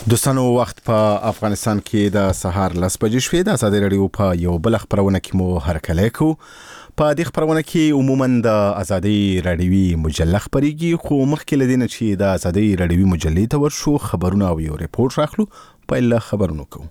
دوستانو وخت په افغانستان کې د سهار 10 بجې شوې د ازادي رادیو په یو بل خبرونه کې مو هرکلی کو. په دې خبرونه کې عموما د ازادي رادیوي مجله خبريږي، خو مخکې لدینه چې د ازادي رادیوي مجلې ته ورشو خبرونه او یو ریپورت راخلو. په خبرونو کوو.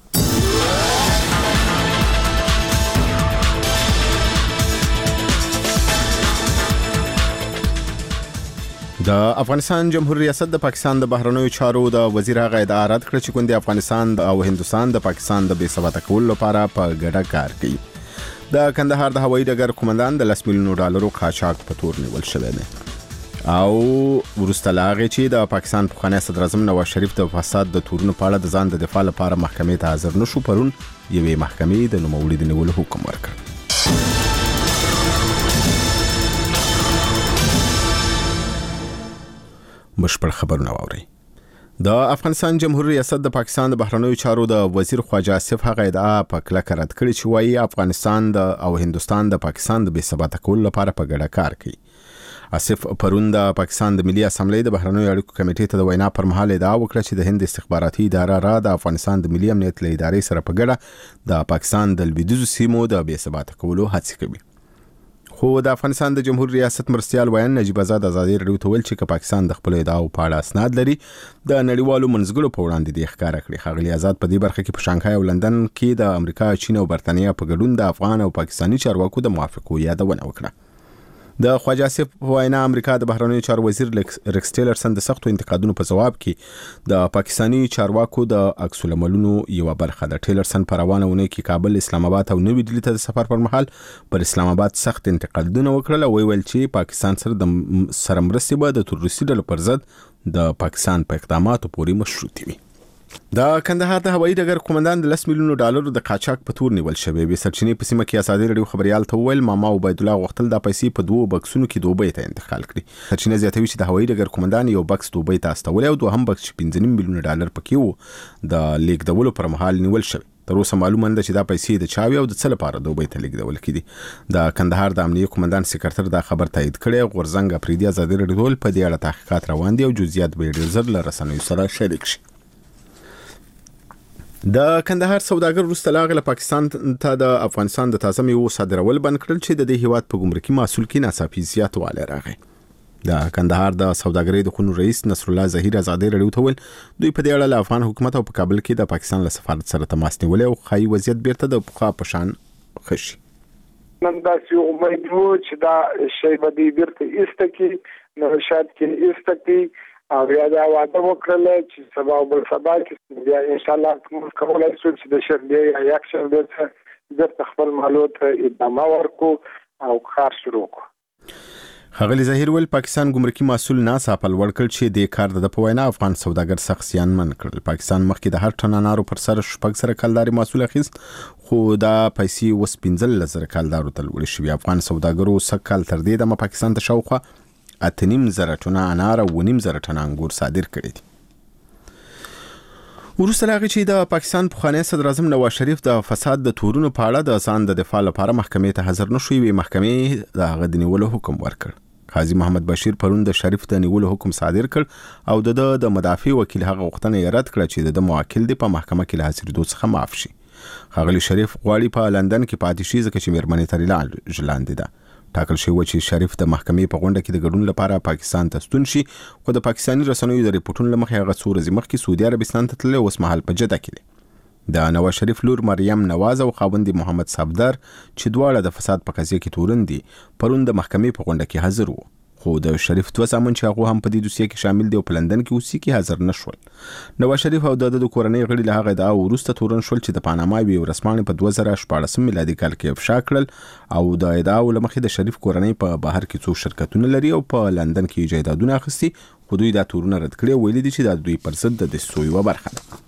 د افغانستان جمهوریت ریاست د پاکستان د بهرنیو چارو د وزیر هغه ادعا رد کړ چې ګوندې افغانستان او هندوستان د پاکستان د بې ثباته کولو لپاره په ګډه کار کوي. د کندهار د هوایي ډګر قومندان د $10 میلیون قاچاق په تور نیول شوی دی. او وروسته له هغې چې د پاکستان پخوانی صدر اعظم نواز شریف د فساد د تورونو په اړه د ځان د دفاع لپاره محکمې ته حاضر نشو، پرون یوې محکمې د نوموړي د نیولو حکم ورکړ. بشپړ خبرونه واورئ. د افغانستان جمهوریت ریاست د پاکستان د بهرنیو چارو د وزیر خواجه آصف هغه ادعا په کلکه رد کړې چې وایي افغانستان او هندوستان د پاکستان د بې ثباته کولو لپاره په ګډه کار کوي. آصف پرون د پاکستان د ملي اسمبلی د بهرنیو اړیکو کمیټې ته د وینا پر مهال ادعا وکړه چې د هند استخباراتي اداره را د افغانستان د ملي امنیت له ادارې سره په ګډه د پاکستان د لویدیځو سیمو د بې ثباته کولو هڅې کوي. خو د افغانستان د جمهوریت ریاست مرستیال ویان نجیب آزاد ازادي رادیو ته ویل چې پاکستان د خپل ادعاو په اړه اسناد لري د نړیوالو منځګړو په وړاندې د ښکارا کړی. ښاغلي آزاد په دې برخه کې په شانګهای او لندن کې د امریکا، چین او برتانیا په ګډون د افغان او پاکستاني چارواکو د موافقو یادونه وکړه. د خواجه آصف وینا امریکا د بهرنیو چارو وزیر ریکس ټیلرسن د سختو انتقادونو په جواب کې د پاکستاني چارواکو د عکس العملونو یو برخه ده. ټیلرسن په روانه ونه کې کابل، اسلام آباد او نوې دهلي ته د سفر پر مهال پر اسلام آباد سخت انتقادونه وکړل او ویل چې پاکستان سره د مرستې به د تروریستي ډلو پر ضد د پاکستان په اقداماتو پورې مشروطې وي. د کندهار د هوایي ډګر قومندان د $10 میلیون د قاچاق په تور نیول شوی. به سرچینې په سیمه کې ازادي رادیو خبريال ته ویل ماما عبید الله غوښتل د پیسې په 2 بکسونو کې دوبۍ ته انتقال کړي. سرچینې زیاتوي چې د هوایي ډګر قومندان یو بکس دوبۍ ته استول او دوهم بکس $15 میلیون پکې وو د لیکدولو پر مهال نیول شوی. تر اوسه معلومه ده چې دا پیسې د چاوي او د څه لپاره دوبۍ ته لیکدول کړي. د کندهار د امنیه قومندان سکرټر دا خبر تایید کړي. غورزنګ افریدي ازادي رادیو په دې اړه تحقیقات روان دي او جزئیات به ډیر زر له رسنیو سره شریک شي. د کندهار سوداګر وروسته له هغې له پاکستان ته د افغانستان د تازه میوو صادرول بند کړل چې د دې هیواد په ګمرکي محصول کې ناڅاپي زیاتوالی راغی. د کندهار د سوداګرۍ د خونو رئیس نصر الله ظهیر ازادي رادیو ته ویل دوی په دې اړه له افغان حکومت او په کابل کې د پاکستان له سفارت سره تماس نیولی او ښایي وضعیت بیرته د پخوا په شان ښه شي. نن داسې امید وو چې دا شی به دې بیرته ایسته کړي، نو شاید کې ایسته کړي او بیا دا وعده وکړله چې سبا او بل سبا کې بیا انشاءالله موږ کولی شو چې د شنبې یا یکشنبې څخه بیرته خپل مالو ته ادامه ورکړو او کار شروع کړو. ښاغلي ظهیر ویل پاکستان ګمرکي محصول ناڅاپه لوړ کړ چې د کار د په وینا افغان سوداګر سخت زیانمن کړل. پاکستان مخکې د هر ټن انارو پر سر 6 کلداري محصول اخیست، خو دا پیسې اوس 15,000 کلدارو ته لوړې شوي. افغان سوداګرو سږ کال تر دې دمه پاکستان ته شاوخوا 8.5 ټنه انار او 2.5 ټنه انګور صادر کړي دي. وروسته له هغې چې د پاکستان پخوانی صدر اعظم نواز شریف د فساد د تورونو په اړه د ځان د دفاع لپاره محکمې ته حاضر نشو، یوې محکمې د هغه د نیولو حکم ورکړ. قاضي محمد بشیر پرون د شریف د نیولو حکم صادر کړ او د مدافع وکیل هغه غوښتنه یې رد کړه چې د موکل دی په محکمه کې له حاضرېدو څخه معاف شي. ښاغلي شریف غواړي په لندن کې پاتې شي ځکه چې مېرمنې ترې لاندې ده. ټاکل شوی و چې شریف د محکمې په غونډه کې د ګډون لپاره پاکستان ته ستون شي، خو د پاکستاني رسنیو د ریپورتونو له مخې هغه څو ورځې مخکې سعودي عربستان ته تللی، اوس مهال په جده کې دی. د نواز شریف لور مریم نواز او خاوند محمد صفدر چې دواړه د فساد په قضیه کې تورن دي پرون د محکمې په غونډه کې حاضر وو، خو د شریف 2 زامن چې هغه هم په دې دوسیه کې شامل دي او په لندن کې اوسېږي حاضر نشول. نواز شریف او د کورنۍ غړي له هغه ادعا وروسته تورن شول چې د پاناما یوې ورځپاڼې په 2014 میلادي کال کې افشا کړل او د ادعاو له مخې د شریف کورنۍ په بهر کې څو شرکتونه لري او په لندن کې جایدادونه اخیستي، خو دوی دا تورونه رد کړي او ویلي دي چې دا دوی پر ضد د دسیسو یوه برخه ده.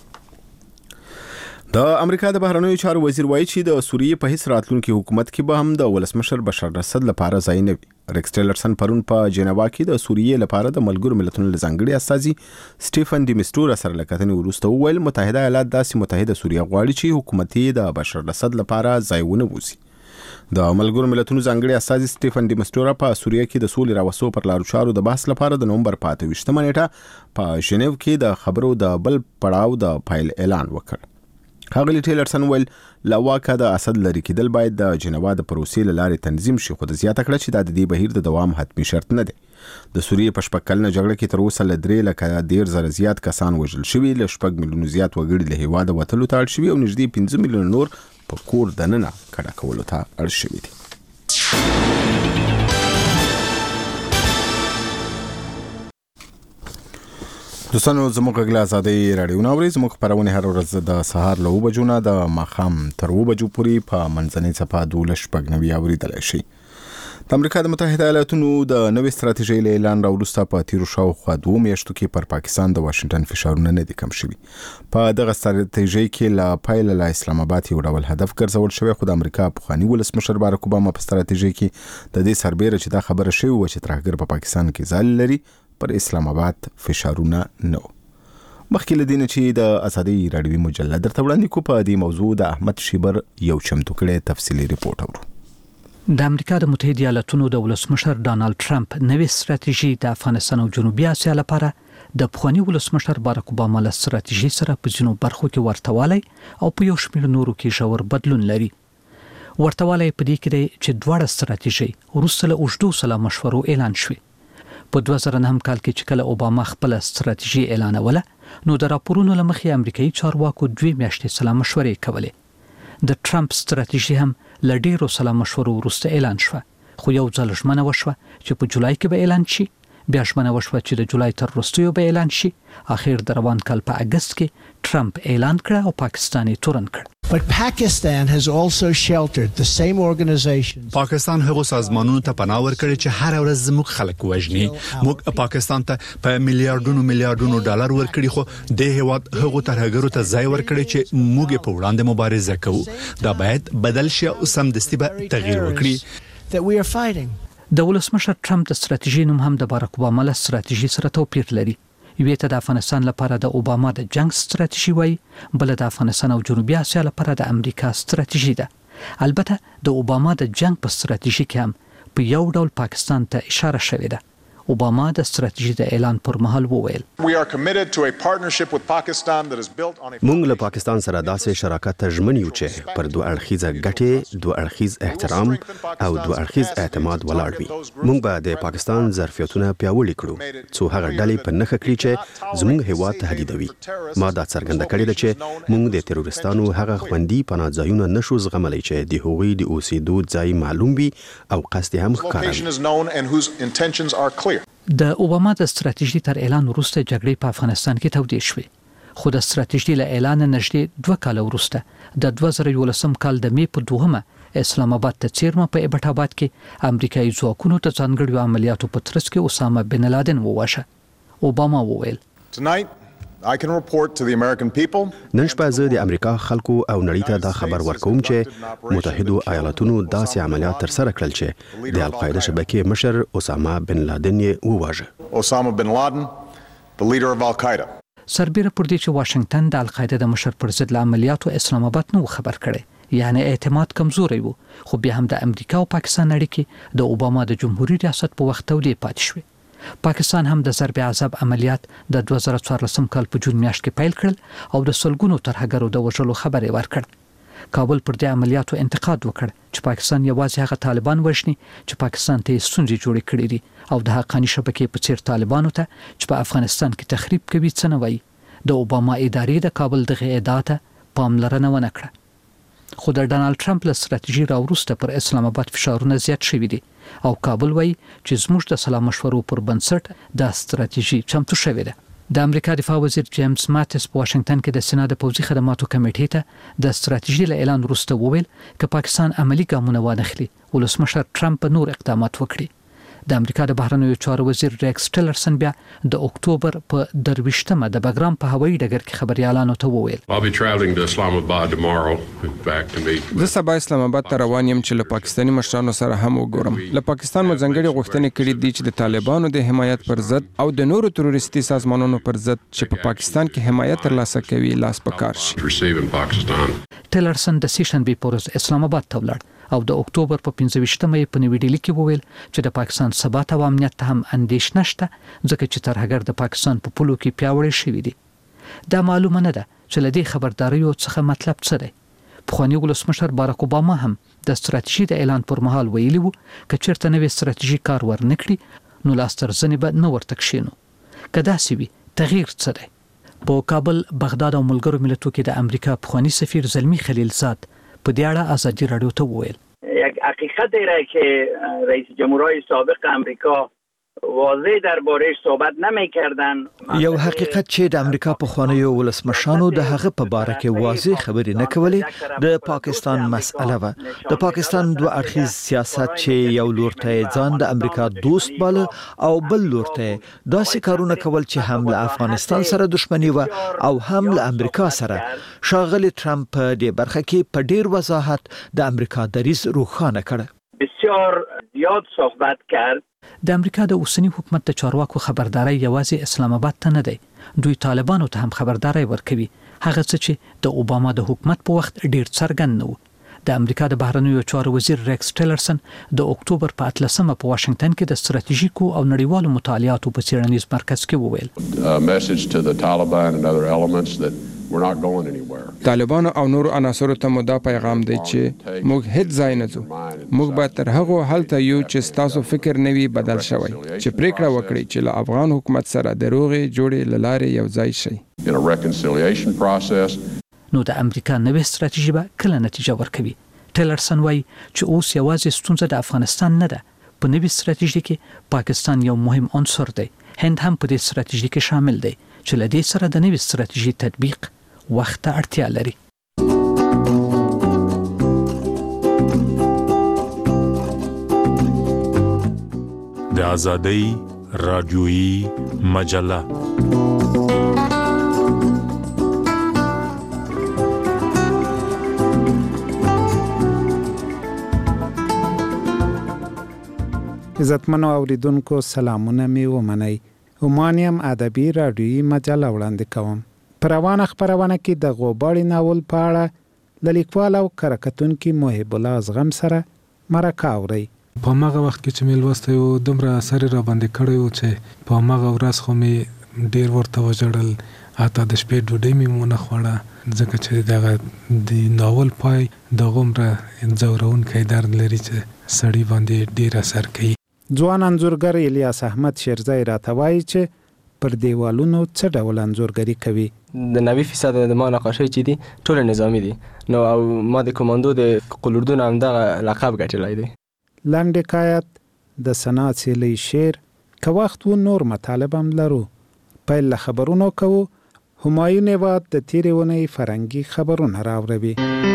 د امریکا د بهرنیو چارو وزیر وایي چې د سوریې په هیڅ راتلونکي حکومت کې به هم د ولسمشر بشار الاسد لپاره ځای نه وي. ریکس ټیلرسن پرون په جنیوا کې د سوریې لپاره د ملګرو ملتونو له ځانګړي استازي سټیفن ډي میسټورا سره له کتنې وروسته وویل متحده ایالات داسې متحده سوریه غواړي چې حکومت یې د بشار الاسد لپاره ځای ونه بوسي. د ملګرو ملتونو ځانګړي استازي سټيفن ډي مسټورا په سوریه کې د سولې راوستو پر لارو چارو د بحث لپاره د نومبر 28 نیټه په ژنیو کې د خبرو د بل پړاو د فایل اعلان وکړ. ښاغلي ټیلرسن ویل له واکه د اسد لري کېدل باید د جنوا د پروسې له لارې تنظیم شي، خو د زیاته کړه چې د دې بهیر د دوام حتمی شرط نه دی. د سوریې په شپږ کلنه جګړه کې تر اوسه له 3,10,000 زیات کسان وژل شوي، له 6 میلیونو زیات وګړي له هېواده وتلو ته اړ شوي او نږدې 15 میلیونه نور په کور دننه کډه کولو ته اړ شوي دي. دوستانو زموږ غږ له ازادۍ راډیو ناوري، زموږ خپرونه هر ورځ د سهار له 9 بجو نه د ماښام تر 2 بجو پورې په منځنۍ څپه 12:90 اورېدلی شي. د امریکا د متحده ایالاتونو د نوې ستراتیژۍ له اعلان راوروسته په تیرو شاوخوا 2 میاشتو کې پر پاکستان د واشنگټن فشارونه نه دي کم شوي. په دغه ستراتیژۍ کې لا پایله له اسلام آباد یو ډول هدف ګرځول شوی، خو د امریکا پخوانی ولسمشر باراک اوباما په ستراتیژۍ کې د دې سربېره چې دا خبره شوې وه چې ترهګر په پاکستان کې ځای لري پر اسلام آباد فشارونه نه. مخکې له دې نه چې د ازادۍ راډیوي مجله درته وړاندې کو، په دې موضوع د احمد شیبر یو چمتو کړی تفصیلي ریپورت اورو. د امریکا د متحده ایالاتونو د ولسمشر ډانلډ ټرمپ نوې ستراتیژي د افغانستان او جنوبي اسیا لپاره د پخوانی ولسمشر باراک اوباما له ستراتیژي سره په ځینو برخو کې ورتهوالی او په یو شمېر نورو کې ژور بدلون لري. ورتهوالی په دې کې دی چې دواړه ستراتیژي وروسته له اوږدو سلا مشورو اعلان شوې. په 2009 کال کې چې کله اوباما خپل ستراتیژي اعلانوله، نو د راپورونو له مخې امریکایي چارواکو 2 میاشتې سلا مشورې کولې. د ټرمپ ستراتیژي هم له ډیرو سلا مشورو وروسته اعلان شوه، خو یو ځل ژمنه وشوه چې په جولای کې به اعلان شي، بیا ژمنه وشوه چې د جولای تر وروستیو به اعلان شي. اخر د روان کال په اگست کې ټرمپ اعلان کړ او پاکستان یې تورن کړ. But Pakistan has also sheltered the same organizations. پاکستان هغو سازمانونو ته پناه ورکړي چې هر ورځ زموږ خلک وژني. موږ پاکستان ته په میلیارډونو ډالر ورکړي، خو د هیواد هغو ترهګرو ته ځای ورکړي چې موږ په وړاندې مبارزه کوو. دا باید بدل شي او سمدستي به تغییر وکړي. That we are fighting. د ولسمشر ټرمپ د ستراتیژي نوم هم د باراک اوباما له ستراتیژي سره توپیر لري. یوې ته د افغانستان لپاره د اوباما د جنگ ستراتیژي وایي، بل د افغانستان او جنوبي اسیا لپاره د امریکا ستراتیژي ده. البته د اوباما د جنگ په ستراتیژي کې هم په یو ډول پاکستان ته اشاره شوې ده. اوباما د ستراتیژي د اعلان پر مهال وویل، موږ له پاکستان سره داسې شراکت ته ژمن یو چې پر دوه اړخیزه ګټې، دوه اړخیز احترام او دوه اړخیز اعتماد ولاړ وي. موږ به د پاکستان ظرفیتونه پیاوړي کړو څو هغه ډلې په نښه کړي چې زموږ هیواد تهدیدوي. ما دا څرګنده کړې ده چې موږ د تروریستانو هغه خوندي پناه ځایونه نشو زغملی چې د هغوی د اوسېدو ځای معلوم وي او قصد هم ښکاره وي. د اوباما د ستراتیژي تر اعلان وروسته جګړې په افغانستان کې تودې شوې، خو د ستراتیژي له اعلان نږدې 2 کال وروسته د 2011 کال د می په 2 اسلام آباد ته څیرمه په ایبټ آباد کې امریکایي ځواکونو ته ځانګړو عملیاتو په ترڅ کې اسامه بن لادن وواژه. اوباما وویل، نن شپه زه د امریکا خلکو او نړۍ ته دا خبر ورکوم چې متحده ایالاتونو داسې عملیات ترسره کړل چې د القاعده شبکې مشر اسامه بن لادن یې وواژه. Osama bin Laden, the leader of Al-Qaeda. سربېره پر دې چې واشنگټن د القاعده د مشر پر ضد عملیاتو اسلام آباد نو خبر کړي، یعنی اعتماد کمزوري وو، خو بیا هم د امریکا او پاکستان اړیکې د اوباما د جمهوریت ریاست په وخت تودې پاتې شوې. پاکستان هم د ضرب عذاب عملیات د 2014 کال په جون میاشت کې پیل کړل او د سلګونو ترهګرو د وژلو خبر یې ورکړ. کابل پر دې عملیاتو انتقاد وکړ چې پاکستان یوازې هغه طالبان وژني چې پاکستان ته ستونزې جوړې کړې دي او د حقاني شبکې په څیر طالبانو ته چې په افغانستان کې تخریب کوي څه نه وایي. د اوباما ادارې د کابل دغه ادعا ته پاملرنه ونه کړه. خو د ډانلډ ټرمپ له ستراتیژي راوروسته پر اسلام آباد فشارونه زیات شوي دي او کابل وایي چې زموږ د سلا مشورو پر بنسټ دا ستراتیژي چمتو شوې ده. د امریکا دفاع وزیر جیمز ماتس په واشنگټن کې د سنا د پوځي خدماتو کمیټې ته د ستراتیژي له اعلان وروسته وویل چې پاکستان عملی ګامونه وانخلي ولسمشر ټرمپ نور اقدامات وکړي. د امریکا د بهرنیو چارو وزیر ریکس ټیلرسن بیا د اکتوبر په 23مه د بګرام په هوایي ډګر کې خبريالانو ته وویل، زه سبا اسلام آباد ته روان یم چې له پاکستاني مشرانو سره هم وګورم. له پاکستان مو ځانګړي غوښتنې کړې دي چې د طالبانو د حمایت پر ضد او د نورو تروریستي سازمانونو پر ضد چې په پاکستان کې حمایت ترلاسه کوي لاس پکار شي. ټیلرسن د سیشن بي پورز اسلام آباد ته ولاړ او د اکتوبر په 25مه په نوې ډیلي کې وویل چې د پاکستان ثبات او امنیت ته هم اندیش نشته ځکه چې ترهګر د پاکستان په پولو کې پیاوړی شوی دی. دا معلومه نه ده چې لدې خبرداريو څخه مطلب څه دی. پخوانی ولسمشر باراک اوباما هم د ستراتیژي د اعلان پر مهال ویلي وو چې چیرته نوې ستراتیژي کار ورنکړي نو لاسترزنې به نه ورته کښینو. کدا سی وي تغییر څه دی؟ په کابل، بغداد او ملګرو ملتونو کې د امریکا پخوانی سفیر زلمی خلیلزاد په دې اړه ازادي رادیو ته وویل یک حقیقت را که رئیس جمهورهای سابق امریکا واضح درباره‌اش صحبت نمی‌کردن. یو حقیقت چې د امریکا په خوانیو ولسمشانو د هغه په باره کې واضح خبرې نه کولې د پاکستان مسأله و. د پاکستان دوه اړخیز سیاست چې یو لور ته ځان د امریکا دوست باله او بل لور ته داسې کارونه کول چې هم له افغانستان سره دښمنی و او هم له امریکا سره. ښاغلی ټرمپ په دې برخه کې په ډیر وضاحت د امریکا دریځ روښانه کړ. بسیار زیاد صحبت کرد. د امریکا د اوسنی حکومت د چارواکو خبرداري یوازې اسلام آباد ته نه دی، دوی طالبانو ته هم خبرداري ورکوي، هغه څه چې د اوباما د حکومت په وخت ډیر څرګند نه و. د امریکا د بهرنیو چارو وزیر ریکس ټیلرسن د اکتوبر په 18مه په واشنگټن کې د ستراتیژیکو او نړیوالو مطالعاتو په څېړنیز مرکز کې وویل طالبانو او نور عناصرو ته مو دا پیغام دی چې موږ هیڅ ځای نه ځو. موږ به تر هغه حالته یو چې تاسو فکر نوي بدل شوی چې پریکړه وکړي چې له افغان حکومت سره د روغې جوړې لارې یو ځای شي. نو د امریکا نوې ستراتیژي به کله نتیجه ورکوي؟ ټیلرسن وایي چې اوس یوازې ستونزه د افغانستان نه ده. په نوې ستراتیژي کې پاکستان یو مهم عنصر دی. هند هم په دې ستراتیژي کې شامل دی چې له دې سره د نوې ستراتیژي تطبیق وخت ته اړتیا لري. د آزادۍ رادیویي مجله عزتمنو اوریدونکو سلامونه می ومنئ. اومانیم ادبي رادیویي مجله وړاندې کوم. پر روانه خبرونه کې د غوباړي ناول په اړه د لیکوال او کارکتونکي محب الله ازغم سره مرکه اوري. په هغه وخت کې چې مې لوستی و دومره اثر را باندې کړی و چې په هغه ورځ خو مې ډېر ورته وژړل، حتی د شپې ډوډۍ مې ونه خوړه ځکه چې دغه د ناول پای د غومره ځورونکی درد لري چې سړي باندې ډېر اثر کوي. ځوان انځورګر الیاس احمد شیرزی راته وایي چې پر دیوالونو څه ډول انځورګري کوي. د 90% د ما نقاشۍ چې دي ټول نظامی دي، نو او ما د کماندو د قلوردون هم دغه لقب ګټلی دی. لنډ حکایت د سنا څیلی شعر که وخت و نور مطالب هم لرو. پیل له خبرونو کوو. همایون هیواد د تیرې اونۍ فرهنګي خبرونه راوروي.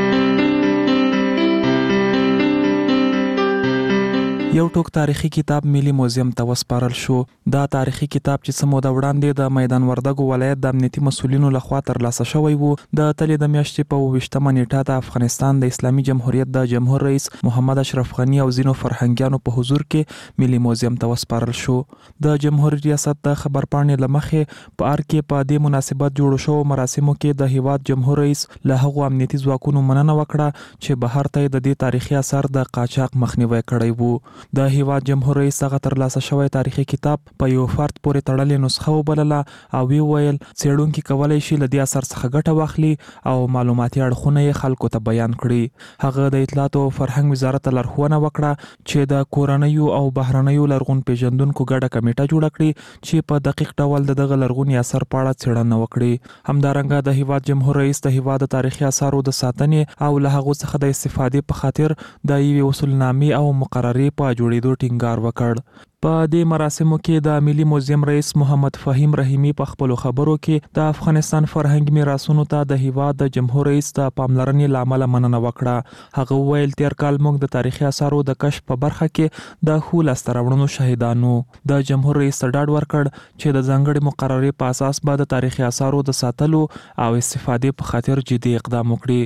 یو ټوک تاریخي کتاب ملي موزیم ته وسپارل شو. دا تاریخي کتاب چې سمو د وړاندې د میدان وردګو ولایت د امنیتي مسولینو لخوا ترلاسه شوی وو. د تلې د میاشتې په 28مه نیټه د افغانستان د اسلامي جمهوریت د جمهور رئیس محمد اشرف غنی او ځینو فرهنګیانو په حضور کې ملي موزیم ته وسپارل شو. د جمهوریت ریاست د خبرپاڼې لمخې په ار کې په دې مناسبت جوړ شو مراسمو کې د هیواد جمهور رئیس له هغو امنیتي ځواکونو مننه وکړه چې بهر ته د دې تاریخي اثر د قاچاق مخنیوي کړی وو. د هیواد جمهور رئیس هغه ترلاسه شوی تاریخي کتاب په یو فرد پورې تړلې نسخه وبلله او ویل څېړونکي کولی شي له دې اثر څخه ګټه واخلي او معلوماتي اړخونه یې خلکو ته بیان کړي. هغه د اطلاعات او فرهنګ وزارت ته لارښوونه وکړه چې د کورنیو او بهرنیو لرغون پیژندونکو ګډه کمیټه جوړه کړي چې په دقیق ډول دغه لرغوني اثر په اړه څېړنه وکړي. همدارنګه د هیواد جمهور رئیس د هیواد تاریخي اثارو د ساتنې او له هغو څخه د استفادې په خاطر د یوې اصولنامې او مقررې په جوړېدو ټینګار وکړ. په دې مراسمو کې د ملي موزیم رئیس محمد فهیم رحیمی په خپلو خبرو کې د افغانستان فرهنګي میراثونو ته د هیواد د جمهور رئیس د پاملرنې له امله مننه وکړه. هغه وویل تیر کال موږ د تاریخي اثارو د کشف په برخه کې د ښو لاسته راوړنو شاهدانو. د جمهور رئیس ډاډ ورکړ چې د ځانګړې مقررې په اساس به د تاریخي اثارو د ساتلو او استفادې په خاطر جدي اقدام وکړي.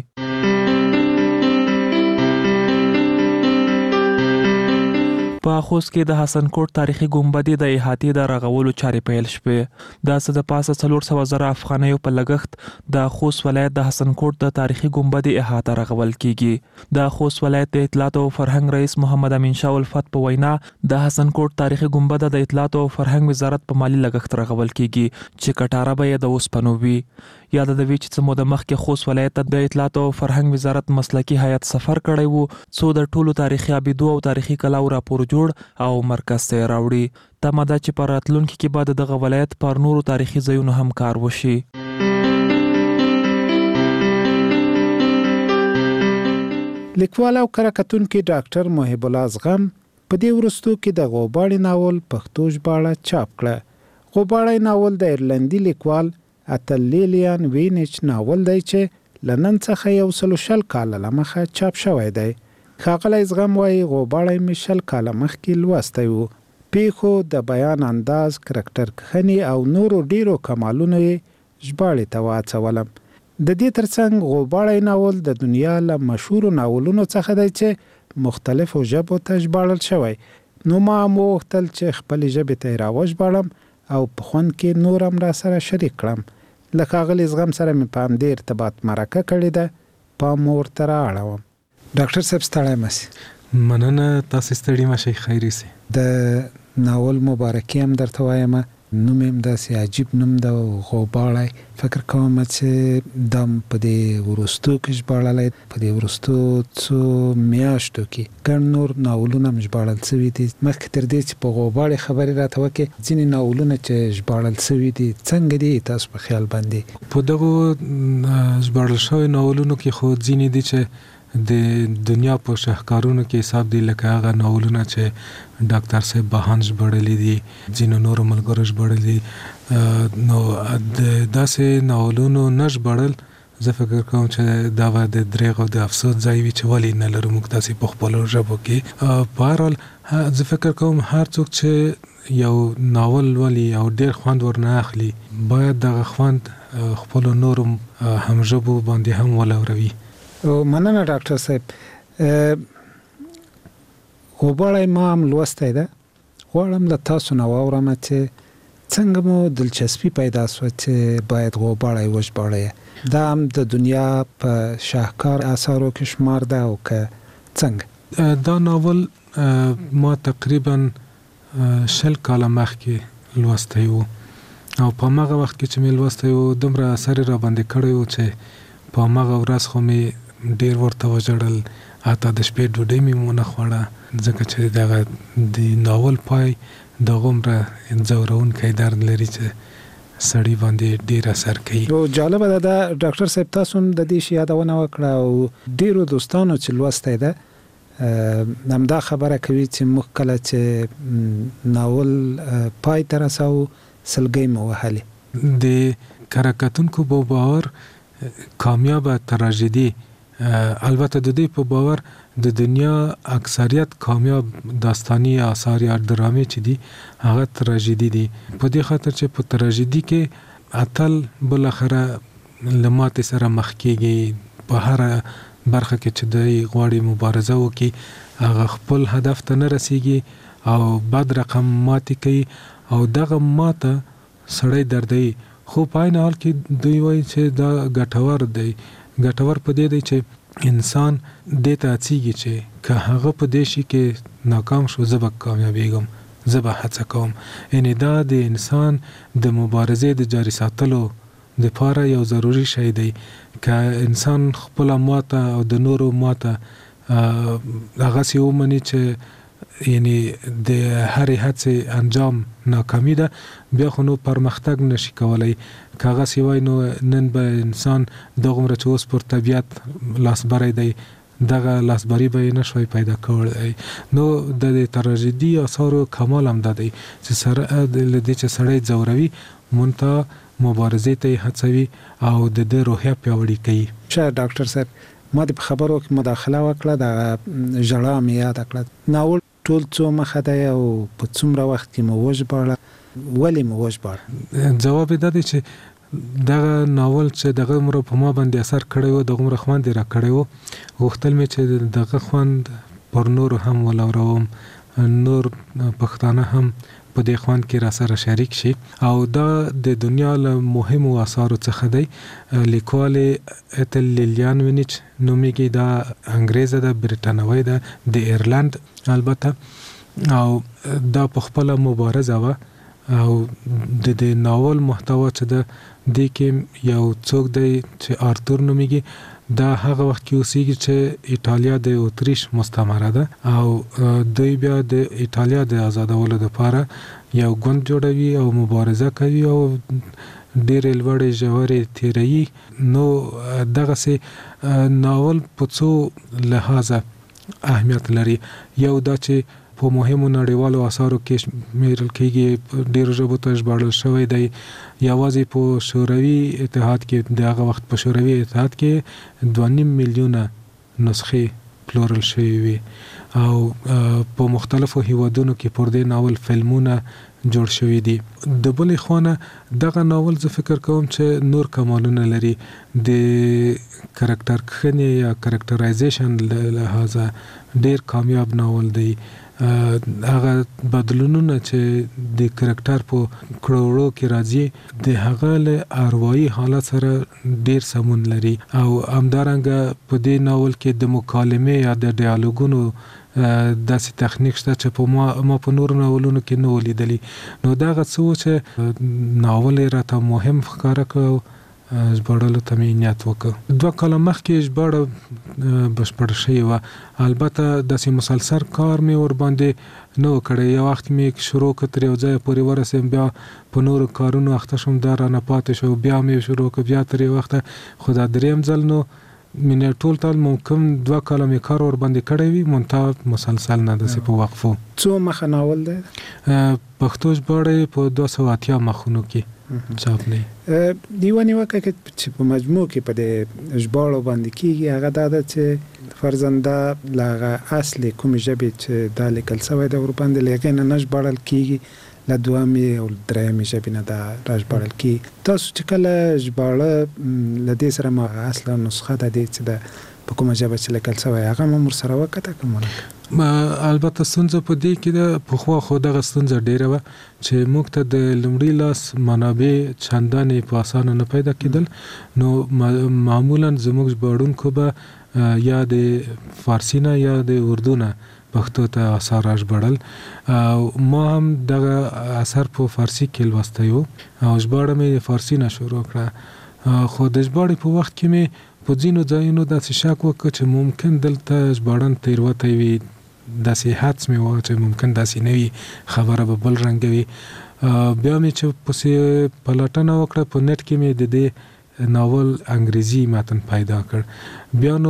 په خوست کې د حسن کوټ تاریخي ګمبدې د احاطې د رغولو چارې پیل شوې د څه د پاسه 400,000 افغانیو په لګښت د خوست ولایت د حسن کوټ د تاریخي ګمبدې احاطه رغول کیږي د خوست ولایت د اطلاعات او فرهنګ رئیس محمد امین شاه الفت په وینا د حسن کوټ تاریخي ګمبد د اطلاعات او فرهنګ وزارت په مالی لګښت رغول کیږي چې کټاره به د اوسپنو وي یاد د وی چې مو د مخکې خوست ولایت د اطلاعات او فرهنګ وزارت مسلکی هیئت سفر کړی وو څو د ټولو تاریخي ابیدو او تاریخي کلاو راپور جوړ او مرکز ته راوړي تماده چې پر راتلونکي کې بعد دغه ولایت پر نورو تاریخي ځایونو هم کار وشي لیکوال او کارکتونکو ډاکټر محب الله ازغم په دې ورستو کې د غوباړی ناول پښتو ژباړه چاپ کړه غوباړی ناول د ایرلندي لیکوال اتل لیلیان وینچ ناول دی چې لنن څخه یو سلو شل کال لمخه چاپ شوی دی ښاغلی ازغم وایي غوباړی مې شل کال مخکې لوستی و پیښو د بیان انداز کرکټر کښنې او نورو ډیرو کمالونو یې ژباړې ته واچولم د دې ترڅنګ غوباړی ناول د دنیا له مشهورو ناولونو څخه دی چې مختلفو ژبو ته ژباړل شوی نو ما وغوښتل چې خپلې ژبې ته یې راوژباړم او په خوند کې نور هم را سره شریک کړم له ښاغلي ازغم سره مې په همدې ارتباط مرکه کړې ده پام مې ورته رااړوم ډاکټر صاحب ستړی مه سئ مننه تاسې ستړي مه شئ خیري سي د ناول مبارکي هم درته وایم نوم یې هم داسې عجیب نوم ده غوباړی فکر کوم چې دم په دې وروستو کې ژباړلی په دې وروستو څو میاشتو کې ګڼ نور ناولونه هم ژباړل سوي دي مخکې تر دې چې په غوباړی خبرې راته وکړې ځینې ناولونه چې ژباړل سوي دي څنګه دي تاسو په خیال باندې په دغو ژباړل شوي ناولونو کې خو ځینې دي چې د دنیا په شاهکارونو کې حساب دی لکه هغه ناولونه چې ډاکټر صاحب بهان ژباړلي دي ځینو نورو ملګرو ژباړلي نو د داسې ناولونو نه ژباړل زه فکر کوم چې دا به د دریغ او د افسوس ځای وي چې ولې نه لرو موږ داسې په خپلو ژبو کې په هر حال زه فکر کوم هر څوک چې یو ناول ولي او ډېر خوند ورنه اخلي باید دغه خوند خپلو نورو همژبو باندې هم ولوروي مننه ډاکټر صاحب غوباړی ما هم لوستی ده غواړم له تاسو نه واورم چې څنګه مو دلچسپي پیدا شوه چې باید غوباړی وژباړئ دا هم د دنیا په شاهکار اثارو کې شمار ده او که څنګه دا ناول ما تقریبا 60 کاله مخکې لوستی و او په هغه وخت کې چې مې لوستی و دومره اثر را باندې کړی و چې په هغه ورځ خو مې ډیر ورته وژړل حتی د شپې ډوډۍ مې ونه خوړه ځکه چې دغه د ناول پای د غومره ځورونکی درد لري چې سړی باندې ډیر اثر کوي او جالبه ده ډاکټر صاحب تاسو هم د دې شی یادونه وکړه او ډیرو دوستانو چې لوستی ده همدا خبره کوي چې موږ کله چې ناول پای ته رسوو سلګۍ مو وهلې د کارکتونکو په باور کامیاب تراژدي البته د دې په باور د دنیا اکثریت کامیاب داستانی آثار یا ډرامې چې دي هغه تراژدي دي په دې خاطر چې په تراژدي کې اتل بل اخره لمات سره مخ کېږي په هر برخه کې چې د غواړي مبارزه وکړي هغه خپل هدف ته نه رسیږي او بد رقم ماتي کوي او دغه ماته سړی دردي خو په عین حال کې دوی وایي چې دا ګټور دی ګټور په دې دی چې انسان دې ته اچيږي چې که هغه په دې شي کې ناکام شو زه به کامیابېږم زه به هڅه کوم یعنی دا د انسان د مبارزې د جاري ساتلو دپاره یو ضروري شی دی که انسان خپل ماته او د نورو ماته هغه سی ومني چې یعنی د هرې هڅې انجام ناکامي ده بیا خو نو پرمختګ نشي کولای کاغه سیوای نو نن به انسان دغه چې اوس پر طبيعت لاسبری دی دغه لاسبری به نشوي پیدا کول نو د تراژدي اثارو کمال هم ده چې سره د دې چې سړی ځوروي مونته مبارزې ته هڅوي او د دې روحیه پیاوړې کوي چې ډاکټر صاحب ما د خبرو کې مداخله وکړه د ژړا مې یاد کړه ناول ټول څو مخه دی او په څومره وخت کې مو وژباړه ولې مو وژباړه جواب دا دی چې دغه ناول چې دغه عمر په ما باندې اثر کړی و دغه عمر خوند را کړی و غوښتل مې چې دغه خوند پر نور هم ولوروم نور پښتانه هم په دې خوان کې را سره شریک شي. او دا د دنیا له مهمو آثارو څخه دی. لیکوال اتل لیلیان وینیچ نومیږي، دا انګریزه ده، بریټانوي ده، د ایرلند البته. او دا په خپل مبارزه و او د ناول محتوا چې د دې کې یو څوک دی چې آرتور نومیږي، دا هغه وخت کې اوسېږي چې ایټالیا د اتریش مستعمره ده او دوی بیا د ایټالیا د آزادولو لپاره یو ګوند جوړوي او مبارزه کوي او ډېر لوړې ژورې تیروي. نو دغه سي ناول په څو لحاظه اهمیت لري. یو دا چې په مهمو نړیوالو آثارو کې شمیرل کېږي، ډېر ژبو ته ژباړل شوی دی. یوازې په شوروي اتحاد کې دغه وخت په شوروي اتحاد کې 2.5 میلیونه نسخې پلورل شوی وي او په مختلفو هیوادونو کې پر دې ناول فلمونه جوړ شوی دي. د بلې خونه دغه ناول زه فکر کوم چې نور کمالونه لري. د کریکټر کښنې یا کریکټرایزیشن لحاظه ډېر کامیاب ناول دی. هغه بدلونونه چې د کریکټر په کړوړو کې راځي د هغه له اروايي حالت سره ډیر سمون لري. او همدارنګه په دې ناول کې د مکالمې یا د ډیالوګونو داسې تخنیک شته چې په ما په نور ناولونو کې نه ولیدلی. نو دا غڅ چې ناول راته مهم ښکاره کړ، ژباړلو ته مې نیت وکړ. 2 کاله مخکې ژباړه بشپړ شوې وه. البته داسې مسلسل کار مې ورباندې نه و کړی. یو وخت مې شروع کړ، تر یو ځایه پورې ورسېم، بیا په نورو کارونو اخته شوم، دا رانه پاتې شو، بیا مې شروع کړ، بیا تر یو وخته. خو دا درېیم ځل نو مې ټول ټال ممکن 2 کاله مې کار ورباندې کړی وي، منتها مسلسل نه داسې په وقفو. څو مخه ناول دی؟ پښتو ژباړه په 280 مخونو کې چاپ نه. دیوانی وکړه چې په مجموع کې په دې ژباړو باندې کېږي، هغه دا ده چې فرزنده لاغه اصل کوم ژبې چې دا لیکل شوی دی ورباندې لږه نه ژباړل کېږي، له دوامې او درېمې ژبې نه دا راژباړل کېږي. تاسو چې کله ژباړه له دې سره ما اصله نسخه ده دې چې د په کومه ژبه چې لیکل شوی هغه هم ورسره وکته کومه؟ البته ستونزه په دې کې ده، پخوا خو دغه ستونزه ډیره وه چې موږ ته د لومړي لاس منابع چندانې په اسانه نه پیدا کېدل. نو معمولا زموږ ژباړونکو به یا د فارسي نه یا د اردو نه پښتو ته اثار ژباړل. ما هم دغه اثر په فارسي کې لوستی و او ژباړه مې فارسي نه شروع کړه. خو د ژباړې په وخت کې مې په ځینو ځایونو داسې شک وکړ چې ممکن دلته ژباړن تېروتی وي، داسې حدس مې و چې ممکن داسې نه وي، خبره به بل رنګ وي. بیا مې چې پسې پلټنه وکړه په نت کې مې د دې ناول انګریزي متن پیدا کړ. بیا نو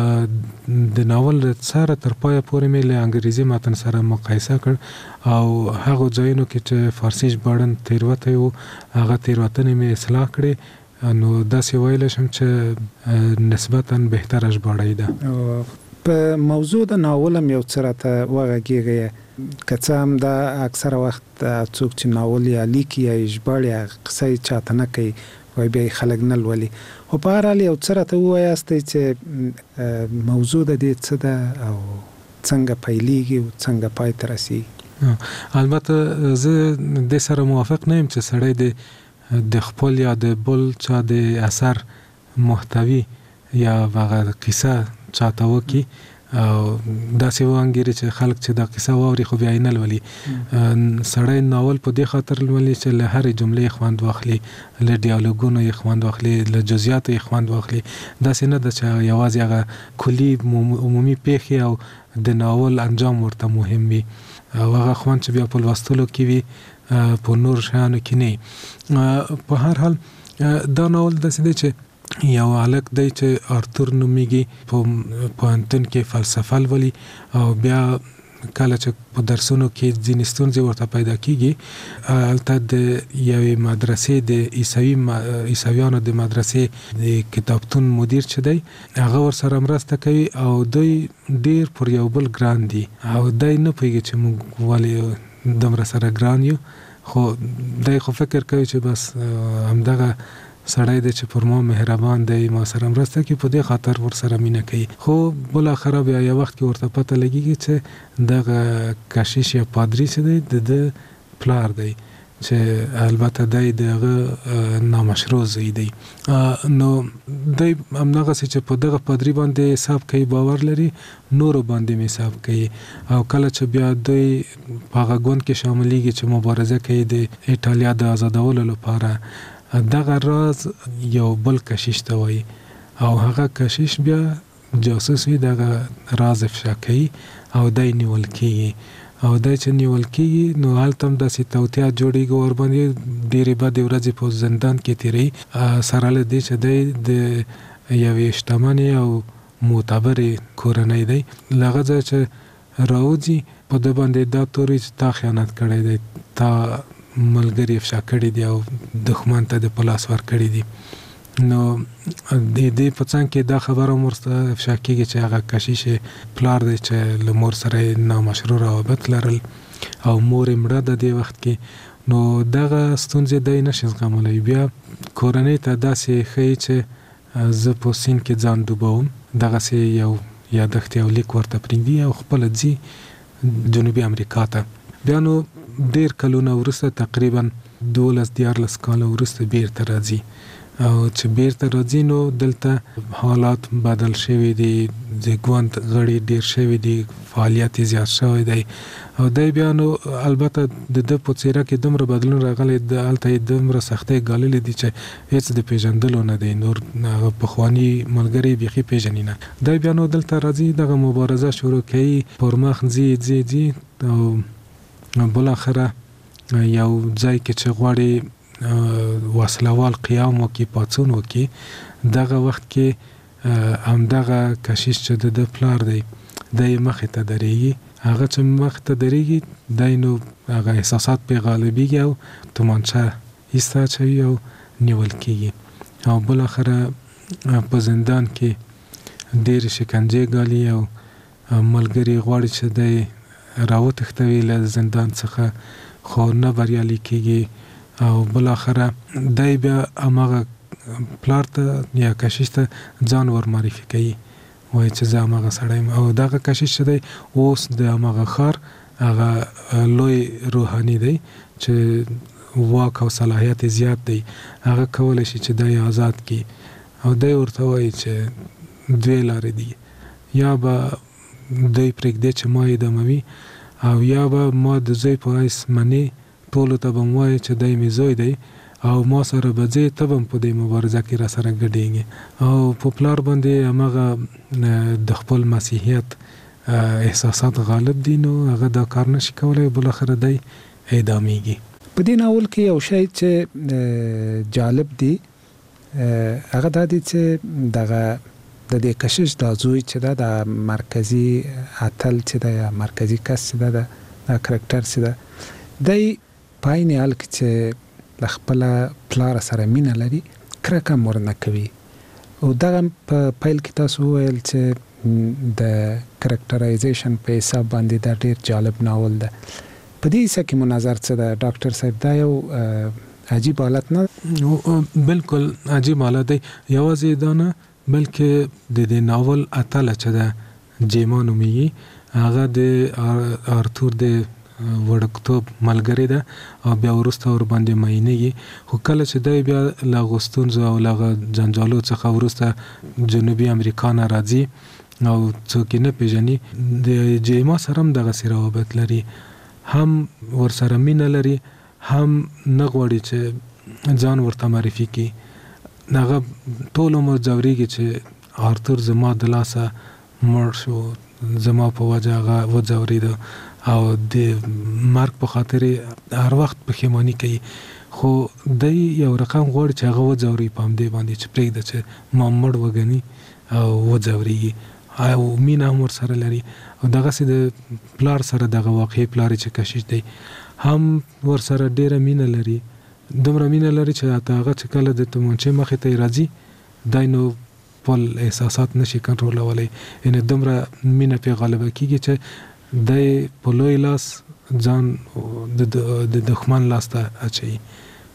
د ناول سره تر پایه پورې مې له انګریزي متن سره مقایسه کړ او هغه ځایونو کې چې فارسي ژباړن تېروتی و هغه تېروتنې مې اصلاح کړې. نو داسې ویلی شم چې نسبتاً بهتره ژباړی ده. په موضوع د ناول هم یو څه راته وغږېږئ، که څه هم دا اکثره وخت څوک چې ناول یا لیکي یا ژباړي قصه یې چاته نه کوي، وایي بیا یې خلک نه لولي. خو په هر حال یو څه راته ووایاستئ چې موضوع د دې څه ده او څنګه پیلېږي او څنګه پای ته رسېږي. البته زه دې سره موافق نه یم چې سړی د خپل یا د بل چا د اثر محتوی یا هغه قصه چاته وکي او داسې وانګیري چې خلک چې دا قصه واوري خو بیا یې نه لولي. سړی ناول په دې خاطر لولي چې له هرې جملې خوند واخلي، له ډیالوګونو یې خوند واخلي، له جزئیاتو یې خوند واخلي. داسې نه ده چې یوازې هغه کلي عمومي پیښې او د ناول انجام ورته مهم وي او هغه خوند چې بیا په لوستلو کې وي په نور شیانو کې نه. په هر حال دا ناول داسې دی چې یو هلک دی چې آرتور نومیږي، په پوهنتون کې فلسفه لولي او بیا کله چې په درسونو کې ځینې ستونزې ورته پیدا کېږي، هلته د یوې مدرسې د عیسویانو د مدرسې د کتابتون مدیر چې دی هغه ورسره مرسته کوي او دوی ډیر پر یو بل ګران دي او دی نه پوهېږي چې موږ ولې دومره سره ګران یو، خو دی خو فکر کوي چې بس همدغه سړی دی چې پر ما مهربان دی، ما سره مرسته کوي، په دې خاطر ور سره مینه کوي. خو بل اخر بیا یو وخت کې ورته پته لګیږي چې دغه کشیش یا پادری چې دی د پلار دی، چې البته دغه نامشروع زوی دی. نو دی همدغه چې په دغه پادری باندې حساب کوي، باور لري، نور باندې حساب کوي. او کله چې بیا دوی په هغه ګوند کې شاملېږي چې مبارزه کوي د ایټالیا د آزادولو لپاره، دغه راز یو بل کشیش ته وایي، او هغه کشیش بیا جاسوس وي، دغه راز افشا کوي او دی نیول کېږي. او دا چې نیول کېږي نو هلته هم داسې توطیات جوړېږي، ورباندې ډېرې بدې ورځې په زندان کې تېروي، سره له دې چې دی د یوې شتمنې او معتبرې کورنۍ دی. له هغه ځایه چې راوځي په ده باندې دا توري چې تا خیانت کړی دی، تا ملګري افشا کړي دي او دښمن ته د په لاس ورکړي دي. نو د دې په څنګ کې دا خبره هم ورته افشا کېږي چې هغه کشیش پلار دی چې له مور سره یې نامشروع روابط لرل او مور یې مړه ده دې وخت کې. نو دغه ستونزې دی نشي زغملی. بیا کورنۍ ته داسې ښیي چې زه په سیند کې ځان ډوبوم، دغسې یو یادښت یو لیک ورته پرېږدي او خپله ځي جنوبي امریکا ته. بیا نو ډېر کلونه وروسته، تقریبا 12-14 کاله وروسته بیرته راځي. او چې بیرته راځي نو دلته حالات بدل شوي دي، د ګوند غړي ډیر شوي دي، فعالیت زیات شوی دی. او دی بیا نو البته د ده په څیره کې دومره بدلون راغلی، هلته یې دومره سختۍ ګاللې دي چې هېڅ د پیژندلو نه دی، نور هغه پخواني ملګري بیخي پیژني نه. دی بیا نو دلته راځي، دغه مبارزه شروع کوي، پر مخ ځي او بالاخره یو ځای کې چې غواړي وسلوال قیام وکړي، پاڅون وکړي، دغه وخت کې همدغه کشیش چې د پلار دی دی مخې ته درېږي. هغه چې مخې ته درېږي دی نو هغه احساسات پرې غالبېږي او تومانچه ایسته اچوي او نیول کېږي. او بالاخره په زندان کې ډېرې شکنجې ګالي او ملګري غواړي چې دی راوتښتوي له زندان څخه، خو نه بریالي کېږي. او بالاخره دی بیا هماغه پلار ته یا کشیش ته ځان ور معرفي کوي، وایي چې زه هماغه سړی یم. او دغه کشیش چې دی اوس د هماغه ښار هغه لوی روحاني دی چې واک او صلاحیت زیات دی، هغه کولی شي چې دی آزاد کړي. او دی ورته وایي چې دوی لارې دي، یا به دوی پرېږدي چې ما اعداموي، او یا به ما د زوی په حیث منې، ټولو ته به م وایي چې دی مې زوی دی او ما سره به ځې، ته به هم په دې مبارزه کې را سره ګډېږي. او په پلار باندې هماغه د خپل مسیحیت احساسات غالب دي، نو هغه دا کار نشي کولی، بالاخره دی اعدامېږي. په دې ناول کې یو شی چې جالب دی هغه دا دی چې دغه د دې کشیش دا زوی چې دا د مرکزي اتل چې دا مرکزي کس چې دا کرکټر چې دا دی پاین حال کې چې د خپل پلار سره مینه لري، کرکه ورنه کوي. او دغه په پیل کې تاسو وویل چې د کرکټرایزیشن په حساب باندې دا ډیر جالب ناول ده. په دې څه کې مناظر څه ده ډاکټر صاحب؟ دا یو عجیب حالت نه؟ بالکل عجیب حالت دی. یوازې دا نه بلکې د دې ناول اتل چې ده جیما نومیږي، هغه د آرتور د وړکتوب ملګری ده او بیا وروسته ور باندې مینېږي. خو کله چې دی بیا له هغو ستونزو او له هغه جنجالو څخه وروسته جنوبي امریکا نه راځي او څوک یې نه پیژني، د جیما سره هم دغسې روابط لري، هم ورسره مینه لري، هم نه غواړي چې ځان ورته معرفي کړي. هغه ټول عمر ځورېږي چې آرتور زما د لاسه مړ شو، زما په وجه هغه وځورېده او د مرګ په خاطر هر وخت پښیماني کوي. خو دی یو رقم غواړي چې هغه وځوري په همدې باندې چې پرېږده چې ما مړ وګڼي او وځورېږي، او مینه هم ورسره لري. او دغسې د پلار سره دغه واقعي پلار چې کشیش دی هم ورسره ډېره مینه لري، دومره مینه لري چې حتی هغه چې کله د تومانچې مخې ته راځي دی نو خپل احساسات نشي کنټرولولی، یعنې دومره مینه پرې غالبه کېږي چې دی په لوی لاس ځان د دښمن لاس ته اچوي.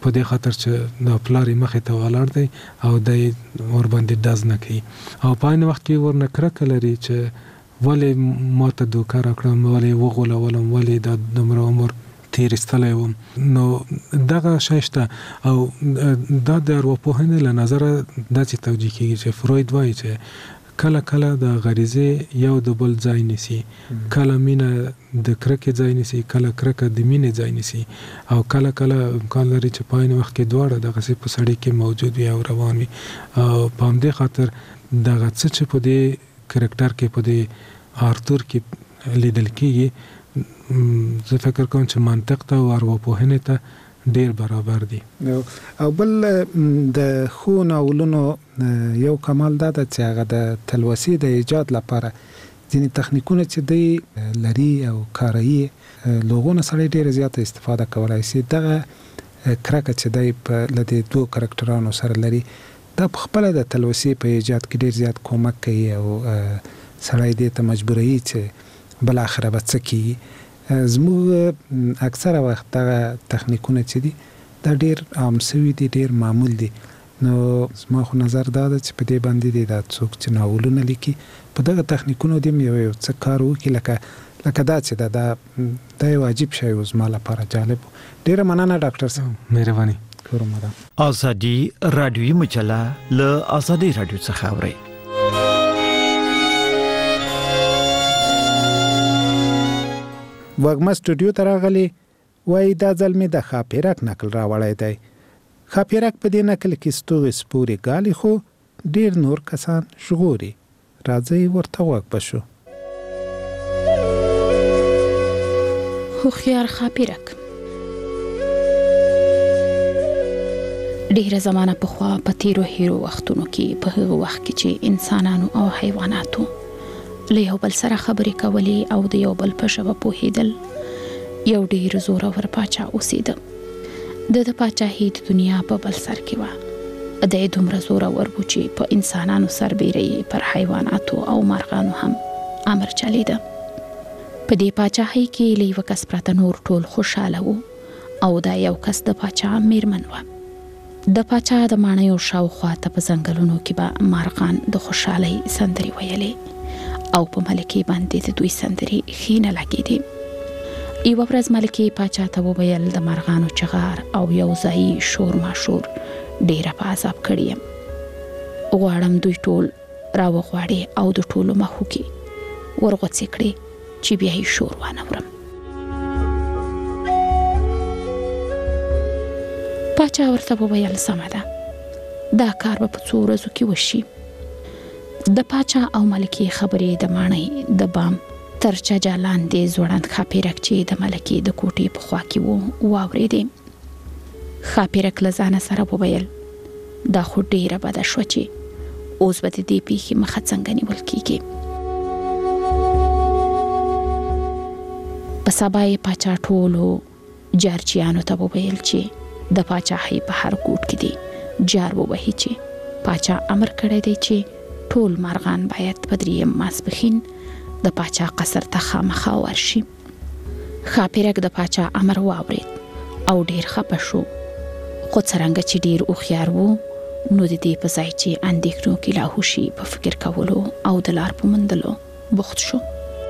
په دې خاطر چې د پلاری مخې ته ولاړ دی او د ور باندې داز نه کوي او په عین وخت کې ورنه کرکه لري چې ولې ماته دوکه راکړم ولې وغولولم ولې د دومره عمر تیر استلای وم نو دغه شایسته او دا د ارواپوهنې له نظره داسې توجیه کیږي چې فروید وایي چې کله کله د غریزه یو د بل ځای نیسي کله مینه د کرکه ځای نیسي کله کرکه د مینې ځای نیسي او کله کله امکان لري چې په عین وخت کې دواړه دغه څه په سړی کې موجود وي او روان وي او په همدې خاطر دغه څه چې په دې کریکټر کې په دې آرتور کې لیدل کیږي زه فکر کوم چې منطق ته او ارواپوهنې ته ډیر برابر دي او بل د خو ناولونو یو کمال دا چې هغه د تلوسې د ایجاد لپاره ځینې تخنیکونه چې دی لري او کاروي لوګونه سره ډیر زیاته استفاده کولای شي دغه کرکه چې دی په لدې دوه کریکټرانو سره لري دا په خپل د تلوسې په ایجاد کې ډیر زیات کومک کوي او سړی دې ته مجبوروي چې بل اخره به څه کوي زموږ اکثره وخت دغه تخنیکونه چې دي دا ډیر عام شوي دي ډیر معمول دي نو زما خو نظر دا ده چې په دې باندې دی دا څوک چې ناولونه لیکي په دغه تخنیکونو دې یو څه کار وکړي لکه دا چې دا یو عجیب شی و زما لپاره جالب ډیره مننه ډاکټر صاحب مهرباني کوم دا ازادي رادیوي مجله له ازادي رادیو څخه اوري وګما سټوډیو ته راغلی وای دا ځل می د خاپیرک نقل راوړی دی خاپیرک په دې نقل کې ستوري سپوري غالي خو ډیر نور کسان شغوري راځي ورته وګ بشو هوښیار خاپیرک ډیره زمانه په خوا په تیرو هیرو وختونو کې په هغه وخت کې چې انسانانو او حیواناتو له یو بل سره خبرې کولې او د یو بل په ژبه پوهېدل یو ډیر زورور پاچا اوسېده د پاچاهۍ د دنیا په بل سر کې وه د دومره زورور و چې په انسانانو سربیره پر حیواناتو او مارغانو هم امر چلیده په دې پاچاهۍ کې له یوه کس پرته نور ټول خوشحاله وو او دا یو کس د پاچا میرمن وه د پاچا د ماڼیو شاوخوا ته په ځنګلونو کې به مارغان د خوشحالۍ سندرې ویلې او په ملکې باندې د دوی سندرې ښې نه لګېدې یوه ورځ ملکې پاچا ته وویل د مارغانو چغار او یو ځایي شور ماشور ډیره په عذاب کړې یم غواړم دوی ټول راوغواړې او د ټولو مخو کې ورغوڅې کړې چې بیا یې شور وانهورم پاچا ورته وویل سمه ده دا کار به په څو ورځو کې وشي د پاچا او ملکې خبرې د ماڼۍ د بام تر چجه لاندې ځوړند خاپیرک چې د ملکې د کوټې په خوا کې و واورېدې خاپیرک له ځانه سره وویل دا خو ډیره بده شوه چې اوس به د دې پیښې مخه څنګه نیول کیږي په سبا یې پاچا ټولو جارچیانو ته وویل چې د پاچاهۍ په هر ګوټ کې دی جار ووهي چې پاچا امر کړی دی چې ټول مارغان باید په دریم ماسپښین د پاچا قصر ته خامخا ورشي خاپیرک د پاچا امر واورید او ډیر خپه شو خو څرنګه چې ډیر هوښیار وو نو د دې په ځای چې اندېښنو کې لاهوشي په فکر کولو او د لار په موندلو بوخت شو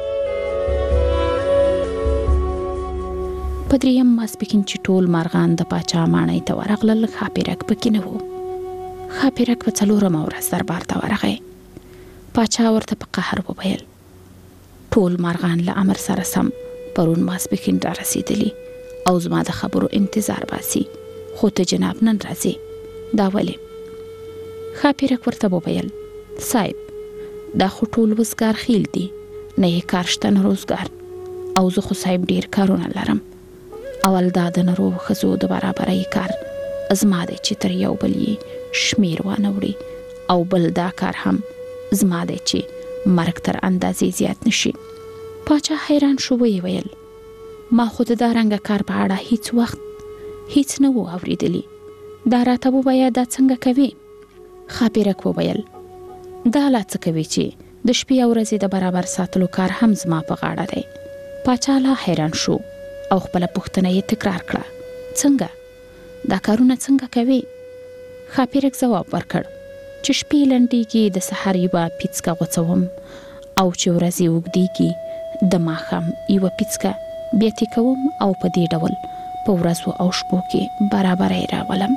په دریم ماسپښین چې ټول مارغان د پاچا ماڼۍ ته ورغلل خاپیرک پکې نه و خاپیرک په څلورمه ورځ دربار ته ورغی پاچا ورته په قهر وویل ټول مارغان له امر سره سم پرون ماسپښین را رسیدلی او زما د خبرو انتظار باسي خو ته جناب نن راځې دا ولې خاپیرک ورته وویل صاحب دا خو ټول وزګار خیل دي نه یې کار شته نه روزګار او زه خو صاحب ډیر کارونه لرم اول دا د نروغ ښځو د برابرۍ کار زما دی چې تر یو بل یې شمیر وانه وړي او بل دا کار هم زما دی چې مرګ تر اندازې زیات نشي پاچا حیران شو ویې ویل ما خو د دا رنګه کار په اړه هیڅ وخت هیڅ نه و اورېدلی دا راته ووایه دا څنګه کوي خاپیرک وویل دا لا څه کوي چې د شپې او ورځې د برابر ساتلو کار هم زما په غاړه دی پاچا لا حیران شو او خپله پوښتنه یې تکرار کړه څنګه دا کارونه څنګه کوي؟ ښاپیرک ځواب ورکړ چې شپې لنډیږي د سحر یوه پیڅکه غوڅوم او چې ورځې اوږدیږي د ماښام یوه پیڅکه بیا تیکوم او په دې ډول په ورځو او شپو کې برابرۍ راولم.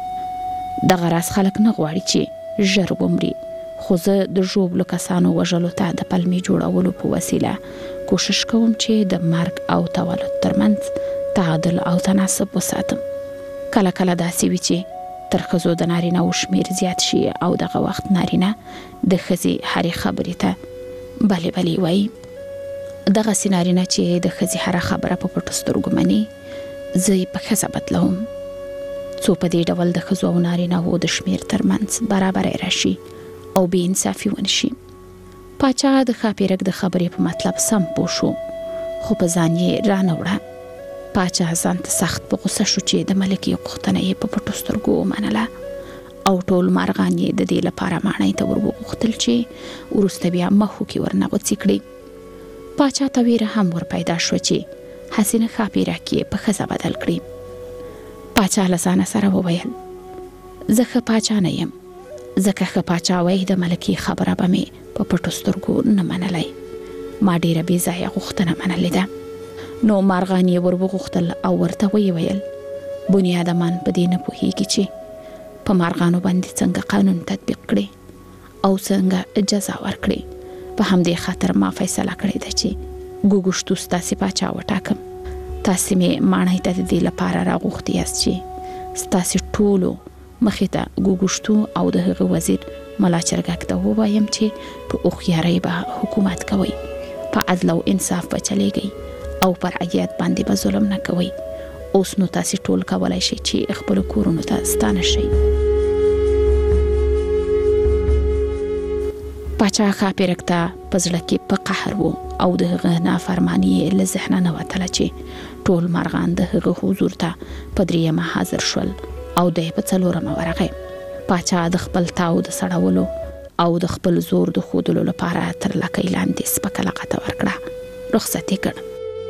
دغه راز خلک نه غواړي چې ژر ومري، خو زه د ژوبلو کسانو وژلو ته د پلمې جوړولو په وسیله کوشش کوم چې د مرګ او تولد ترمنځ تعادل او تناسب وساتم. کله کله داسې وي چې تر ښځو د نارینه‌و شمېر زیات شي او دغه وخت نارینه د ښځې هرې خبرې ته بلې بلې وایي. دغسې نارینه چې د ښځې هره خبره په پټو سترګو مني، زه یې په ښځه بدلوم څو په دې ډول د ښځو او نارینه‌و د شمېر ترمنځ برابرۍ راشي او بې انصافي ونشي. پاچا د ښاپیرک د خبرې په مطلب سم پوه شو، خو په ځان یې رانه وړه. پاچا ځان ته سخت په غوسه شو چې د ملکې غوښتنه یې په پټو سترګو ومنله او ټول مارغان یې د دې لپاره ماڼۍ ته ور وغوښتل چې وروسته بیا مخو کې ورنه غوڅې کړي. پاچا ته ویره هم ور پیدا شوه چې حسینه ښاپیرک یې په ښځه بدل کړي. پاچا له ځانه سره وویل زه ښه پاچا نه یم، ځکه ښه پاچا وایي د ملکې خبره به مې په پټو سترګو نه منلی، ما ډیره بې ځایه غوښتنه منلې ده. نو مارغان یې ور وغوښتل او ورته ویې ویل بنیادمان په دې نه پوهیږي چې په مارغانو باندې څنګه قانون تطبیق کړي او څنګه جزا ورکړي. په همدې خاطر ما فیصله کړې ده چې ګوګوشتو ستاسې پاچا وټاکم. تاسې مې ماڼۍ ته د دې لپاره راغوښتي یاست چې ستاسې ټولو مخې ته ګوګوشتو او د هغه وزیر ملا چرګک ته ووایم چې په هوښیارۍ به حکومت کوئ، په عدل او انصاف به چلیږئ او پر رعیت باندې به ظلم نه کوئ. اوس نو تاسې ټول کولی شئ چې خپلو کورونو ته ستانه شئ. پاچا ښاپیرک ته په زړه کې په قهر و او د هغه نافرماني یې له ذهنه نه وتله چې ټول مارغان د هغه حضور ته په دریمه حاضر شول او دی په څلورمه ورغی. پاچا د خپل تاو د سړولو او د خپل زور د ښودلو لپاره تر لکۍ لاندې سپکه لغته ورکړه، رخصت یې کړ.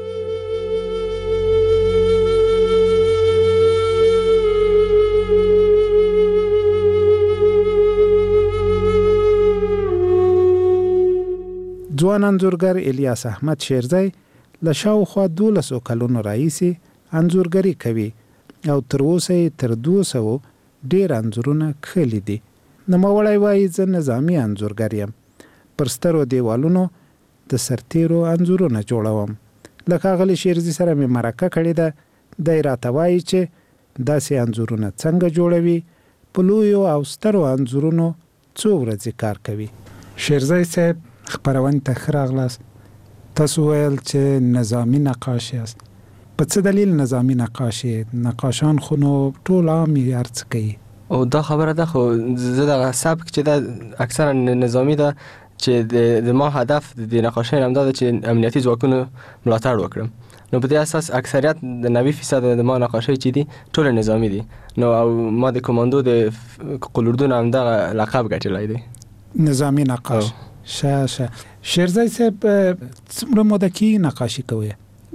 ځوان انځورګر الیاس احمد شیرزی له شاوخوا 12 کلونو راهیسې انځورګري کوي او تر اوسه یې تر 200 ډېر انځورونه کښلي دي. نوموړی وایي زه نظامي انځورګر یم، پر سترو دیوالونو د سرتیرو انځورونه جوړوم. له ښاغلي شیرزي سره مې مرکه کړې ده، دی راته وایي چې داسې انځورونه څنګه جوړوي، په لویو او سترو انځورونو څو ورځې کار کوي. شیرزی صاحب خپرونې ته ښه راغلاست. تاسو ویل چې نظامي نقاش یاست. په څه دلیل نظامي نقاش یې؟ نقاشان خو نو ټول عام یې هر څه کوي. او دا خبره ده، خو زه دغه سبک چې دا اکثرا نظامي ده چې د ما هدف د نقاشۍ همدا ده چې امنیتي ځواکونو ملاتړ وکړم. نو په دې اساس اکثریت د 90% د ما نقاشۍ چې دي ټول نظامي دي. نو او ما د کماندو د قلوردون همدا لقب ګټلی دی، نظامي نقاش. شه شیرزی صاحب څومره موده کې نقاشي کوي؟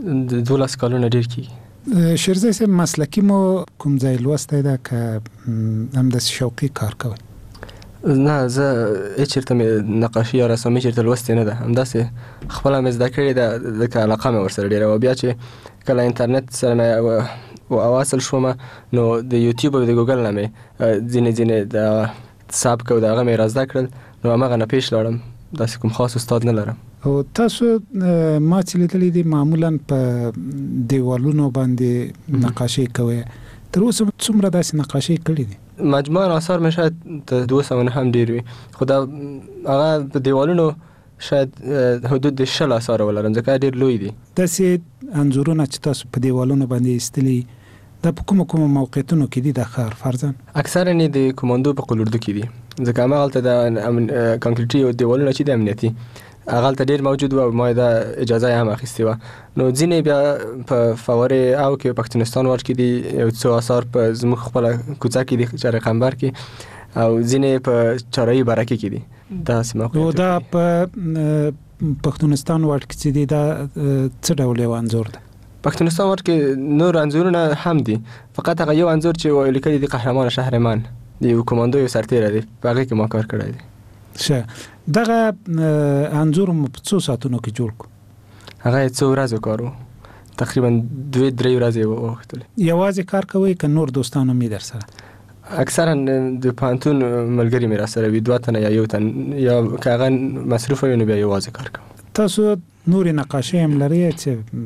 12 کلونه ډیر کیږي. شیرزی صاحب مسلکی مو کوم ځای لوستی ده که همداسې شوقي کار کوي؟ نه، زه هیچېرته مې نقاشي یا رسامي چېرته لوستې نه ده، همداسې خپله مې زده کړې ده، ځکه علاقه مې ورسره ډېره وه. بیا چې کله انټرنټ سره مې واصل شوم نو د یوټیوب او د ګوګل نه مې ځینې د سبک او د هغه مې را زده کړل، نو همغه نه پیش لاړم. داسې کوم خاص استاد نه لرم. او تاسو ما چې لیدلی دي معمولا په دیوالونو باندې نقاشي کوي، تر اوسه څومره داسې نقاشي کړي دي؟ مجموعاً آثار مې شاید 200 نه هم ډیر وي، خو دا هغه په دیوالونو شاید حدود 60 آثار ولرم، ځکه ډیر لوی دي. داسې انځورونه چې تاسو په دیوالونو باندې ایستلي دا په کومو موقعیتونو کې دي د ښار فرضاً؟ اکثرا یې د کماندو په قلوردو کې دي، ځکه همغلته د کانکریټي دیوالونه چې د امنیتي هغلته ډیر موجود و او ما دا اجازه هم اخیستې وه. نو ځینې بیا په فوارې او کې پښتونستان واټ کې دي، یو څو آثار په زموږ خپله کوڅه کې دي چارقمبر کې، او ځینې په چارایي برکې کې دي. داسې موقعیت. نو دا په پښتونستان واټ کې چې دي دا څه ډول یو انځور ده؟ پښتونستان ور کې نور انځورونه هم دي، فقط هغه یو انځور چې لیکلي دي قهرمان شهرمان دی، یو کمانډو یو سرتیر دی، په هغه کې ما کار کړی دی. شه دغه انځور په څو ساعتونو کې جوړ کو؟ هغه څو ورځې کار وو، تقریبا 2-3 ورځې وختل. یوازې کار کوي که نور دوستانو می در سره؟ اکثرا د پانتون ملګری مې را سره وي، 2 تنه یا 1 تن، یا که هغه مصروف وي نو بیا یوازې کار کوم. تاسو نور نقاشي هم لري چې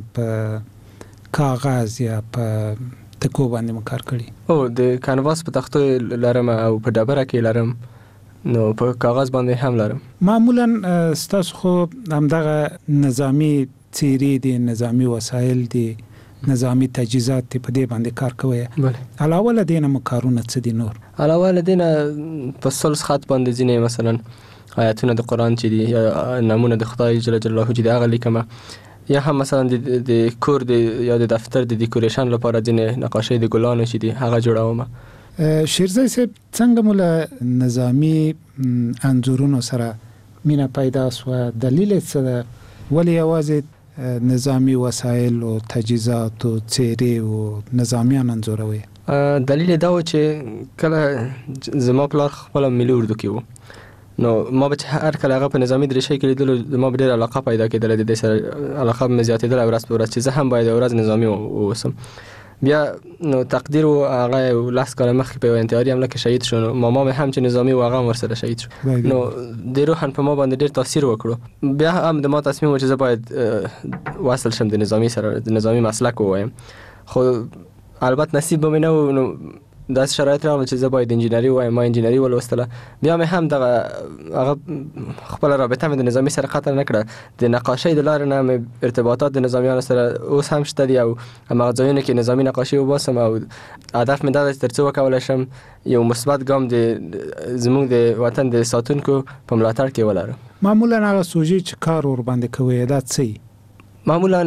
په کاغذ یا په تکو باندې کار کړی؟ او د کانواس په تختو لرم او په ډبره کې لرم، نو په کاغذ باندې هم لرم. معمولا تاسو خو همدغه نظامی څیرې دي، نظامی وسایل دي، نظامی تجهیزات په دې باندې کار کوي. بله علاوه له دې نه کارونه څه دي نور؟ علاوه له دې نه په سلس خط باندې ځینې مثلا آیاتونه د قرآن چې دي یا نامونه د خدای جل جلاله چې دي هغه لیکم، یا هم مثلا د کور یا د دفتر د ډیکوریشن لپاره ځینې نقاشۍ د ګلانو چې دي هغه جوړوم. شیرزای صاحب څنګه مولا نظامی انځورونو سره مینا پیدا سو؟ دلیل څه ده؟ ولی یوازې نظامی وسایل او تجهیزات او څیرې او نظامیان انځوروي؟ دلیل دا و چې کله زما پلار خپل ملي اردو کې و، نو ما به هر کله هغه په نظامی درشي کې لیدل، ما به ډېر علاقه پیدا کېدله، د دې سره علاقه مې زیاتېدله ورځ په ورځ چې زه هم باید ورځ نظامی اوسم. بیا نو تقدیر و هغه 10 کال مخکې په انتحاري حمله کې شهید شو، ماما مې هم چې نظامی و هغه ورسره شهید شو، نو د روحن په ما باندې ډېر تاثیر وکړو. بیا هم د ما تصمیم و چې زه باید واصل شم د نظامی سره، د نظامی مسلک ووایم، خو البته نصیب به مې نه و، نو داس شرایط راغله چې زه باید انجینری وایم. ما انجینری ولوستله، بیا مې هم هغه خپل رابطه مې د نظامی سره قطع نه کړه، د نقاشۍ د لارې نه مې ارتباطات د نظامیانو سره اوس هم شته دي، او هماغه ځایونه کې نظامی نقاشۍ وباسم، او هدف مې دا دی چې تر څو وکولی شم یو مثبت ګام زموږ د وطن د ساتونکو په ملاتړ کې ولرم. معمولا هغه سوژې چې کار ور باندې کوي دا څه؟ معمولا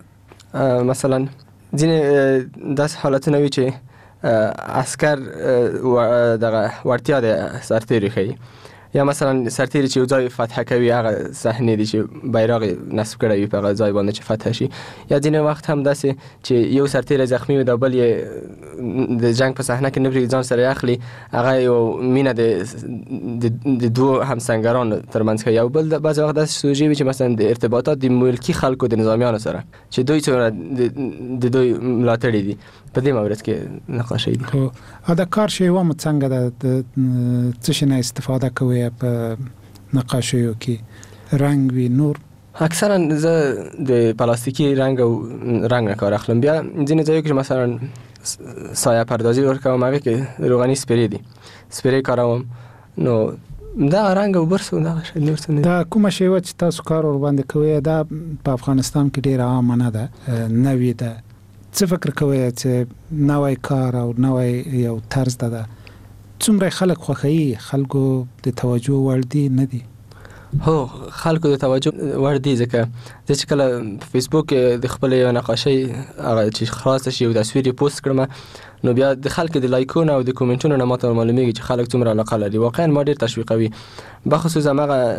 مثلا ځینې داسې حالتونه وي چې عسكر دغه ورتیا د سرتیری خي، یا مثلا سرتیری چې یو ځای فتح کوي هغه صحنه دي چې بیرغ نصب کړی وي په هغه ځای باندې چې فتح شي، یا ځینې وخت هم داسې چې یو سرتیری زخمی وي د بل یې د جنگ په صحنه کې نه پرېږدي ځان سره اخلي، هغه یو مینه د دوه همسنګرانو ترمنځ کوي. او بل بعضې وخت داسې سوژې وي چې مثلا د ارتباطات د ملکي خلکو د نظامیانو سره چې دوی څومره د دوی ملاتړي دي، په دې مورد کې نقاشۍ دي. خو دا کار شی و څنګه د څه شي نه استفاده کوي په نقاشیو کې؟ رنگ وی نور؟ اکثرا زه د پلاستیکي رنگ او رنگ نه کار اخلم. بیا ځینې ځایو کې مثلا سایه پردازي ورکوم، هغه کې روغني سپری دي، سپری کاروم، نو دا رنگ او برس او دا شی نور څه نه. دا کومه شی و چې تاسو کار ور باندې کوي دا په افغانستان کې ډیر عام نه ده، نوې ده؟ څه فکر کوي چې نوې کار او نوې یو طرز ده څومره خلک خوښوي، خلکو د توجه وړ دي نه دي؟ هو خلکو د توجه وړ دي، ځکه چې کله په فیسبوک د خپل یو نقاشۍ هغه چې خلاص شي او تصویر پوسټ کړم، نو بیا د خلکو د لایکونو او د کومنټونو نه ماته معلومیږي چې خلک څومره علاقه لري. واقعا ما ډیر تشویقوي، بخصوص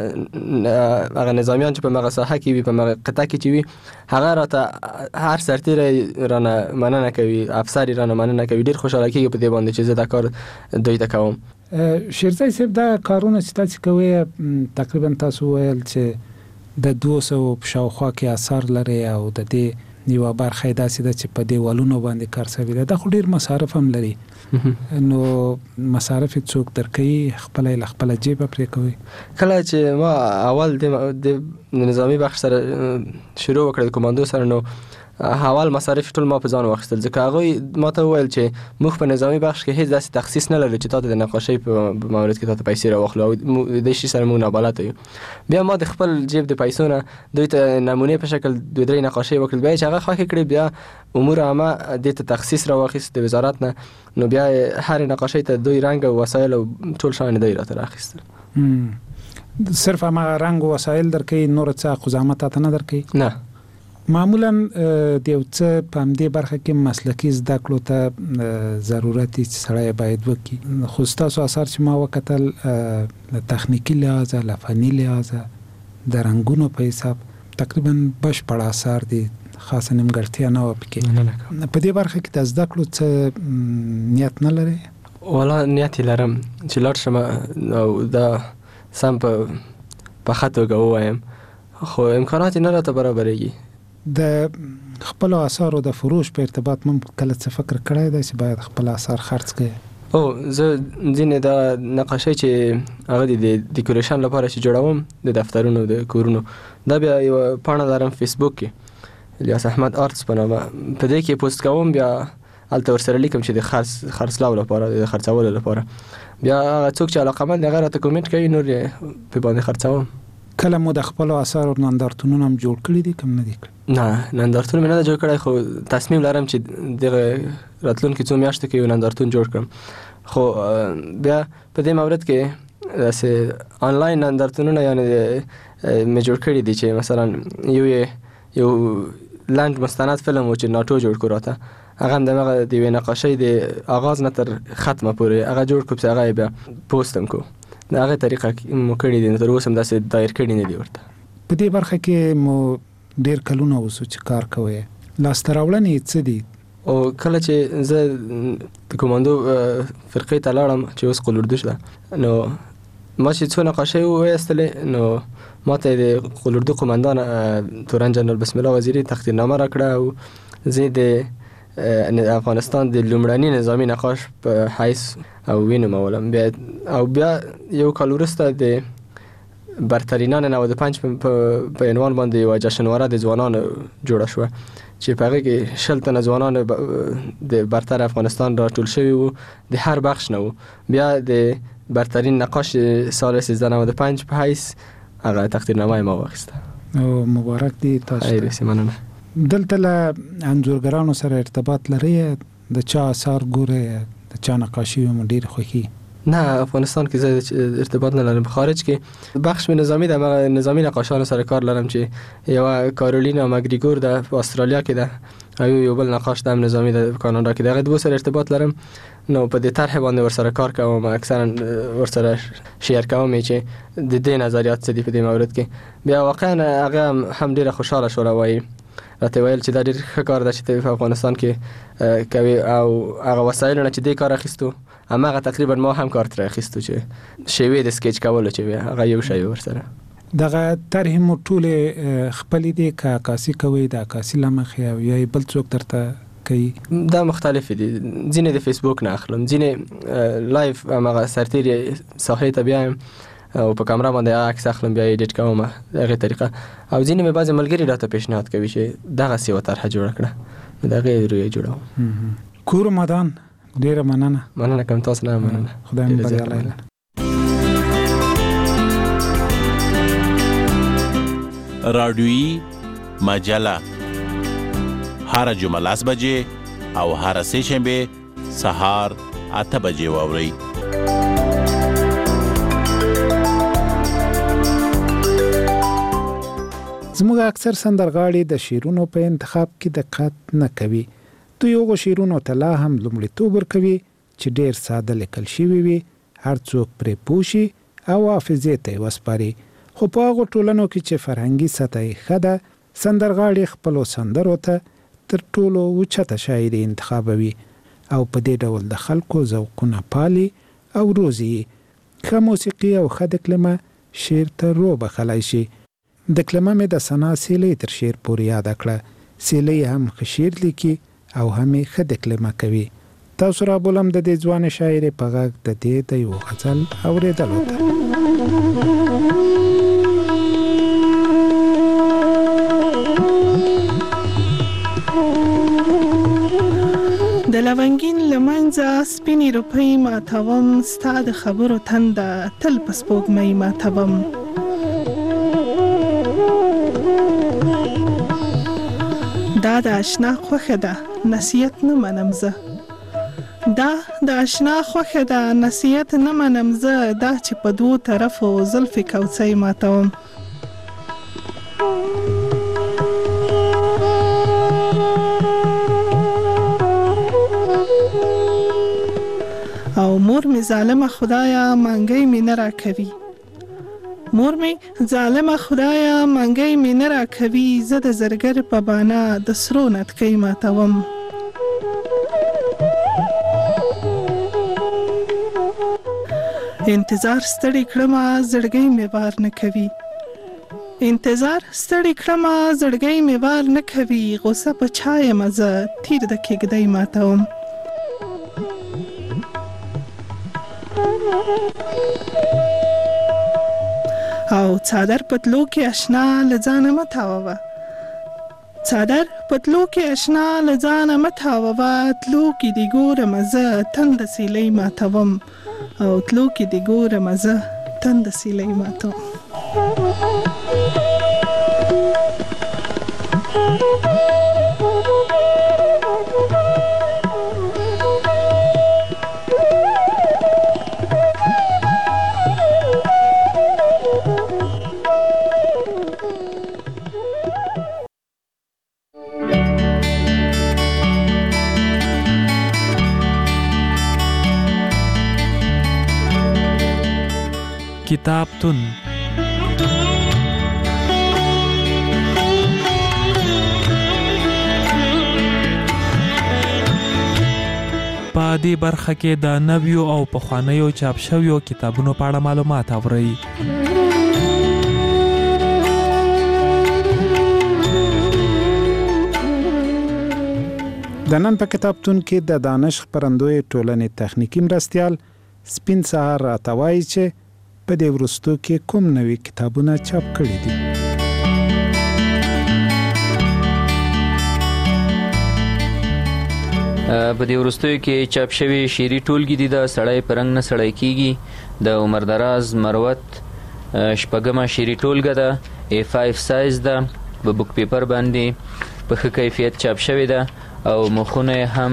هغه نظامیان چې په هغه ساحه کې وي، په هغه قطعه کې چې وي، هغه راته هر سرتیر رانه مننه کوي، افسر رانه مننه کوي، ډیر خوشاله کېږي په دې باندې چې زه دا کار دوی ته کوم. شیرزای صاحب دا کارونه چې تاسو کوي تقریبا تاسو ویل چې د 200 په شاوخوا کې اثر لري او د دې یو برخه داسې ده چې په دیوالونو باندې کار شوی ده، دا خو ډیر مصارف هم لري، نو مصارف څوک درکوي؟ خپل جیب پرې کوي؟ کله چې ما اول د نظامی بخش سره شروع وکړ د کمانډو سره، نو حوال مصارف ټول ما په ځان واخیستل، ځکه هغه ما ته وویل چې موږ په نظامی بخش کې هیڅ داسې تخصیص نه لرو چې تاسو د نقاشۍ په مورد کې تاسو پیسې راوخلو، او د شي سره موږ نه بلد یو. بیا ما د خپل جیب د پیسو نه دوی ته نمونه په شکل 2-3 نقاشۍ وکړل، بیا چې هغه خوښ کړي، بیا امور عامه د ته تخصیص راوخیست د وزارت نه، نو بیا هر نقاشۍ ته دوی رنگ او وسایل او ټول شان دوی راته راخیستل. صرف ما رنگ او وسایل درکې، نور څه خدمات ته نه درکې؟ نه. معمولا د یو څه په همدې برخه کې مسلکي زده کړو ته ضرورت چې سړی باید وکړي. خو ستاسو اثر چې ما وکتل له تخنیکي لحاظه، له فني لحاظه، د رنګونو په حساب تقریبا بشپړ اثر دي، خاصه نیمګړتیا نه و پکې. په دې برخه کې د زده کړو څه نیت نه لري؟ ولا نیت لرم چې لاړ شم او دا سم په خاطر غوایم، خو امکانات نه راته برابرېږي. د خپل آثارو د فروش په ارتباط مم کله څه فکر کړی دی چې باید خپل آثار خرڅ کړي؟ او زه ځینې د نقاشۍ چې هغه د ډیکوریشن لپاره چې جوړوم د دفترونو د کورونو، دا بیا یو پاڼه لرم فیسبوک کې الیاس احمد آرتس په نامه، په دې کې پوسټ کوم، بیا هلته ورسره لیکم چې د خرڅلاو لپاره د خرڅولو لپاره، بیا هغه څوک چې علاقمند دی هغه راته کومنټ کوي، نور یې په باندې خرڅوم. کله مو د خپل آثارو نندارتونونه هم جوړ کړي دي کوم نه دي کړي؟ نه، نندارتون مې نه جوړ کړی، خو تصمیم لرم چې دغه راتلونکي څو میاشتو کې یو نندارتون جوړ کړم. خو بیا په دې مورد کې داسې آنلاین نندارتونونه یعنی مې جوړ کړي دي چې مثلا یو لنډ مستند فلم و چې ناټو جوړ کړو راته، هغه هم دغه د یوې نقاشۍ د آغاز نه تر ختمه پورې هغه جوړ کړو، چې هغه بیا پوسټ هم کړو. د هغه طریقه مو کړی دي، تر اوسه هم داسې دایر کړي نه دي ورته. په دې برخه کې مو ډېر کلونه اوسو چې کار کوئ، لاسته راوړنې څه دي؟ او کله چې زه د کوماندو فرقې ته لاړم چې اوس قلوردوش ده، نو ما چې څو نقاشۍ وایستلې، نو ما ته د قلوردو قومندان تورن جنرال بسم الله وزیری تقدیرنامه راکړه، او زه د افغانستان د لومړني نظامی نقاش په حیث او وینومولم. بیا یو کال وروسته د برترینان 95 په عنوان باندې یوه جشنواره د ځوانانو جوړه شوه، چې په هغې کې 60 تنه ځوانان د برتر افغانستان را ټول شوي وو، د هر بخش نه وو. بیا د برترین نقاش سال 1395 په حیث هغه تقدیرنامه ما واخیسته. او مبارک دی تاسو ته. خیر، مننه. دلته له انځورګرانو سره ارتباط لري؟ د چا آثار ګورئ؟ د چا نقاشي مو ډېر خوښي؟ نه، افغانستان کې زه ارتباط نه لرم. خارج کې بخش مې نظامی د نظامی نقاشانو سره کار لرم، چې یوه کارولینا مګریګور ده په استرالیا کې ده، او یو بل نقاش د هم نظامی د کاناډا کې ده. هغه دوه سره ارتباط لرم، نو په دې طرح باندې ورسره کار کوم، اکثرا ورسره شیر کوم چې د دې نظریات څه دي په دې مورد کې. بیا واقعا هغه هم ډېره خوشحاله شوله، وایي راته ویل چې دا ډېر ښه کار ده چې په افغانستان کې کوي، او هغه وسایلو نه چې دې کار اخیستو هماغه تقریبا ما هم کار ترې اخیستو، چې شیوې د سکیچ کولو چې وي هغه یو شی ورسره. دغه طرحې مو ټولې خپلې دي که عکاسي کوئ د عکاسي له مخې، او یا بل څوک درته کوي؟ دا مختلف دي، ځینې د فیسبوک نه اخلم، ځینې لایف هماغه سرتیري ساحې ته بیایم او په کامره باندې عکس اخلم، بیا ایډیټ کوم د هغې طریقه. او ځینې مې بعضې ملګري راته پیشنهاد کوي چې دغسې یوه طرحه جوړه کړه، نو د هغې رویه جوړوم. کور مدان ډېره مننه کوم، تاسو نه مننه. خدای مو بریالی. رادیویی مجله هر جمعه 10 بجې او هر سه شنبه سهار 8 بجې واورئ. زموږ اکثر سندرغاړي د شیرونو په انتخاب کې دقت نه کوي. دوی هغو شیرونو ته لا هم لومړیتوب ورکوي چې ډېر ساده لیکل شوي وي، هر څوک پرې پوه شي او حافظې ته یې وسپاري. خو په هغو ټولنو کې چې فرهنګي سطح یې ښه ده، سندرغاړي خپلو سندرو ته تر ټولو اوچته شاعري انتخابوي او په دې ډول د خلکو ذوقونه پالي او روزي. ښه موسیقي او ښه دکلمه شعر ته روبخلی شي. دکلمه مې د ثنا سیلۍ تر شعر پورې یاده کړه. سیلۍ هم ښه شعر لیکي او هم یې ښه دکلمه کوي. تاسو را بولم د دې ځوانې شاعرې په غږ د دې د یو غزل اورېدلو ته. د لونګین لمنځه سپینې روپۍ ماتوم، ستا د خبرو تنده تل په سپوږمۍ ماتوم. دا د آشنا خوښه ده نصیحت نه منم زه، دا د آشنا خوښه ده نصیحت نه منم زه، دا چې په دوو طرفو زلفې کوڅۍ ماتوم. او مور می ظالمه خدایا مانګی می نه را کوي، مور می ظالمه خدایا منګی می نه راکوي زه د زرګر په بانا د سرو نتکۍ ماتوم. انتظار ستړي کړمه زړګی می بار نه کوي. انتظار ستړي کړمه زړګی می بار نه کوي. غوسه په چای مزه تیر د کېږدۍ ماتوم. او څادر پتلو کې آشنا لځانه متاوه. څادر پتلو کې آشنا لځانه متاوه. تلو کې دی ګورم زه تند سیلۍ ماتوم. او تلو کې دی ګورم زه تند سیلۍ ماتوم. کتابتون په دې برخه کې د نویو او پخوانیو چاپ شویو کتابونو په اړه معلومات اورئ. د نن په کتابتون کې د دانش خپرندوی ټولنې تخنیکی مرستیال سپین سهار راته وایي چې په دې وروستو کې کوم نوي کتابونه چاپ کړي دي. په دې وروستو کې چاپ شوی شعري ټولګي دي د سړی پرنګ نه سړی کیږي د عمر دراز مروت شپږمه شعري ټولګه ده A5 سایز ده په بوک پیپر باندې په ښه کیفیت چاپ شوی ده او مخونه هم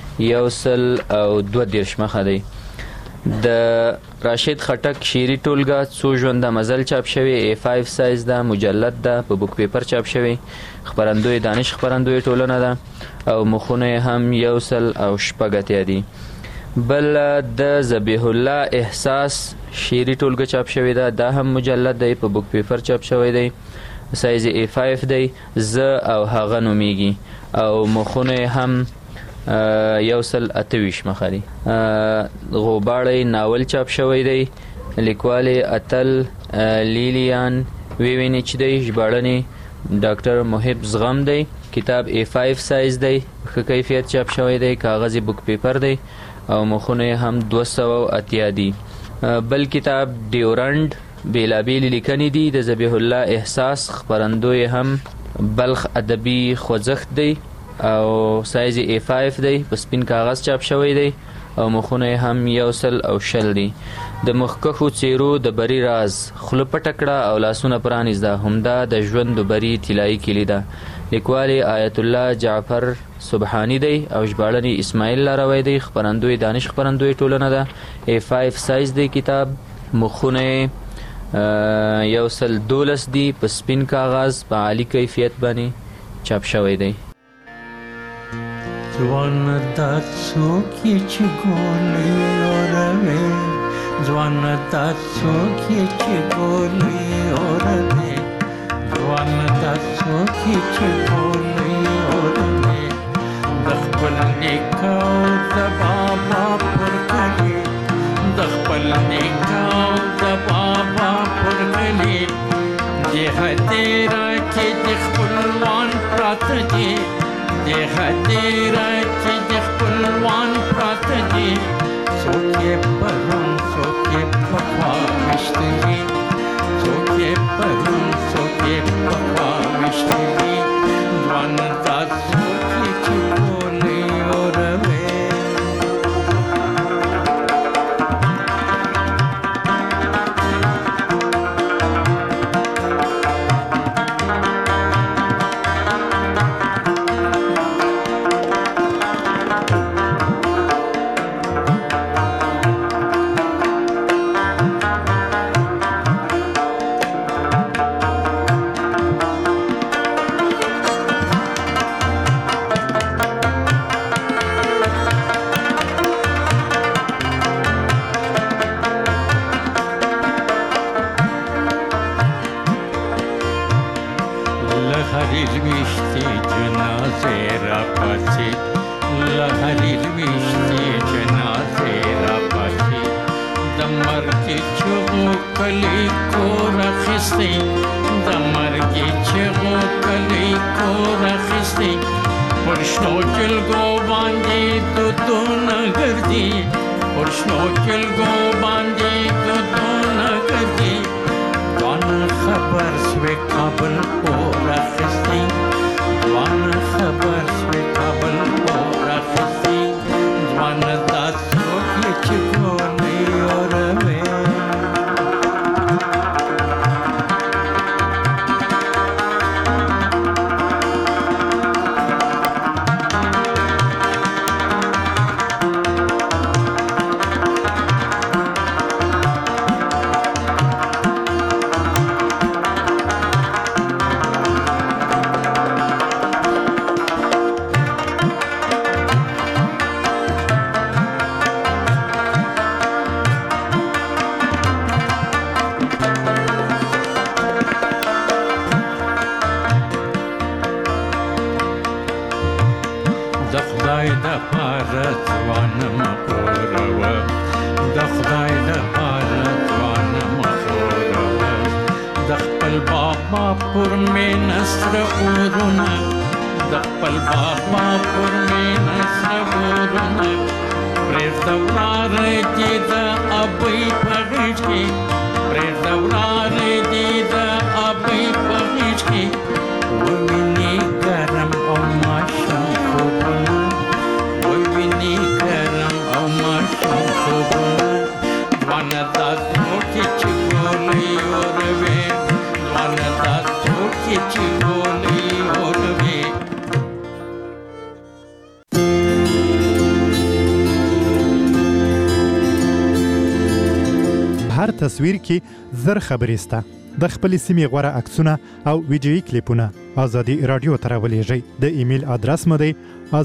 122 مخه دی. د راشد خټک شعري ټولګه څو ژونده مزل چاپ شوی A5 سایز ده مجلد ده په بوک پیپر چاپ شوی. خپرندوی دانش خپرندوی ټولنه ده او مخونه هم 106 دي. بل د ذبیح الله احساس شعري ټولګه چاپ شوی ده دا هم مجلد دی په بوک پیپر چاپ شوی دی سایز A5 دی زه او هغه نومیږي او مخونه هم 128 مخه دي. غوباړی ناول چاپ شوی دی لیکوال اتل لیلیان ویوینچ دی ژباړنې ډاکټر محب زغم دی. کتاب A5 سایز دی ښه کیفیت چاپ شوی دی کاغذي بوک پیپر دی او مخونه هم 280 دي. بل کتاب ډیورنډ بیلابیل لیکنې دي د ذبیح الله احساس خپرندوی هم بلخ ادبي خوځښت دی او سایز A5 دی په سپین کاغذ چاپ شوی دی او مخونه هم 120 دي. د مخکښو څیرو د بری راز خوله پټه کړه او لاسونه پرانیزده همدا د ژوند د بری طلایي کلي ده. لیکوال آیت الله جعفر سبحانی دی او ژباړنې اسماعیل لاروی دی. خپرندوی دانش خپرندوی ټولنه ده A5 سایز دی. کتاب مخونه 112 دي په سپین کاغذ په عالی کیفیت باندې چاپ شوی دی. ځوان دا څوک یې چې ګولې اوروي ځوان دا څوک یې چې ګولې اوروي ځوان دا څوک یې چې ګولې اوروي د خپل نیکه او د بابا پر کلي د خپل نیکه او د بابا پر کلي د هدیره کې د خپلوان پراته دي د هدیره چې د خپلوان پراته دي څوک یې پرون څوک یې پخوا ویشتلي څوک یې پرون څوک یې پخوا ویشتلي ځوان دا څوک یې چې ګولې اوروي اخیستی د مرګي چغو کلی کور اخیستی پرشنو جلګو باندې دودونه ګرځي پرشنو جلګو باندې دودونه ګرځي ځوان خبر سوی کابل کور اخیستی ځوان خبر سوی کابل کور اخیستی ځوان دا څوک چې ګولې اوروي هر تصویر کې زر خبرې سته د خپل سیمې غوره عکسونه او ویډیويي کلیپونه ازادي رادیو ته راولېږئ د ایمیل ادرس مو دی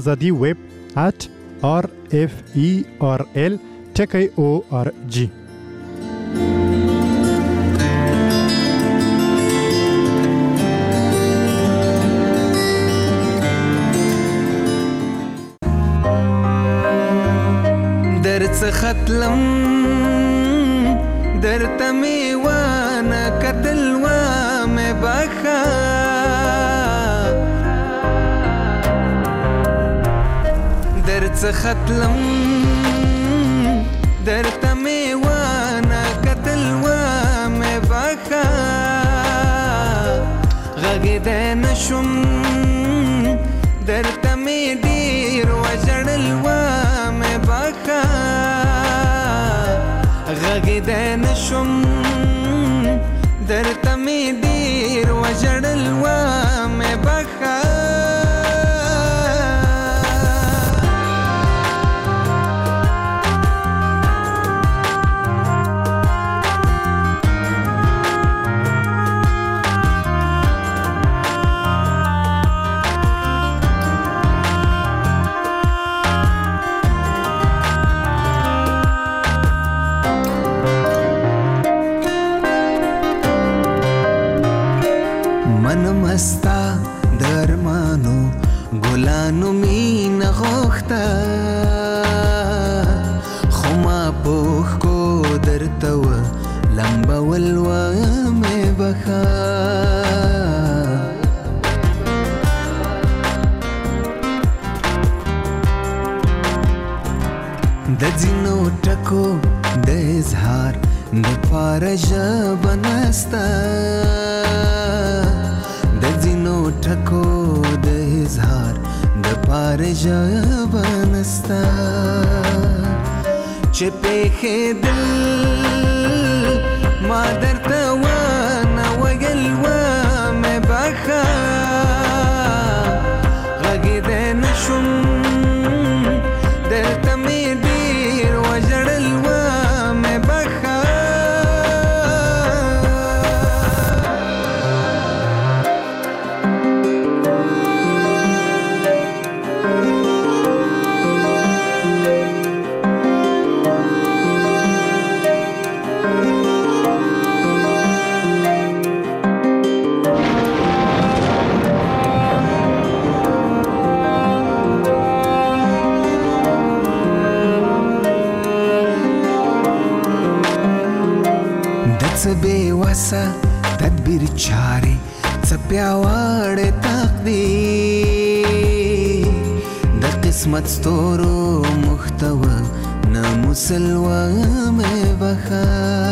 azadi@referl.org درڅ ختلم درته می وانه کتل و مې بخا درڅ ختلم درته می وانه کتل و مې بخا غږېدی نشم درته می ډېر وژړل و مې بخا غږېدی نشم درته می ډېر وژړل و مې بخا مستا درمانو ګلانو مینه غوښته خو ما پوښ کو درته و لمبول و مې بخا د ځینو ټکو د اظهار د پاره ژبه نسته د ځینو ټکو د اظهار د پاره ژبه نسته چې پېښېدل ما درته ونه ویل و مې بخا غږېدی نشم درته مې ډېر وژړل و مې بخا څه بې وسه تدبیر چارې څپیاوړ تقدیر د قسمت ستورو محتوى ناموس الوام بخار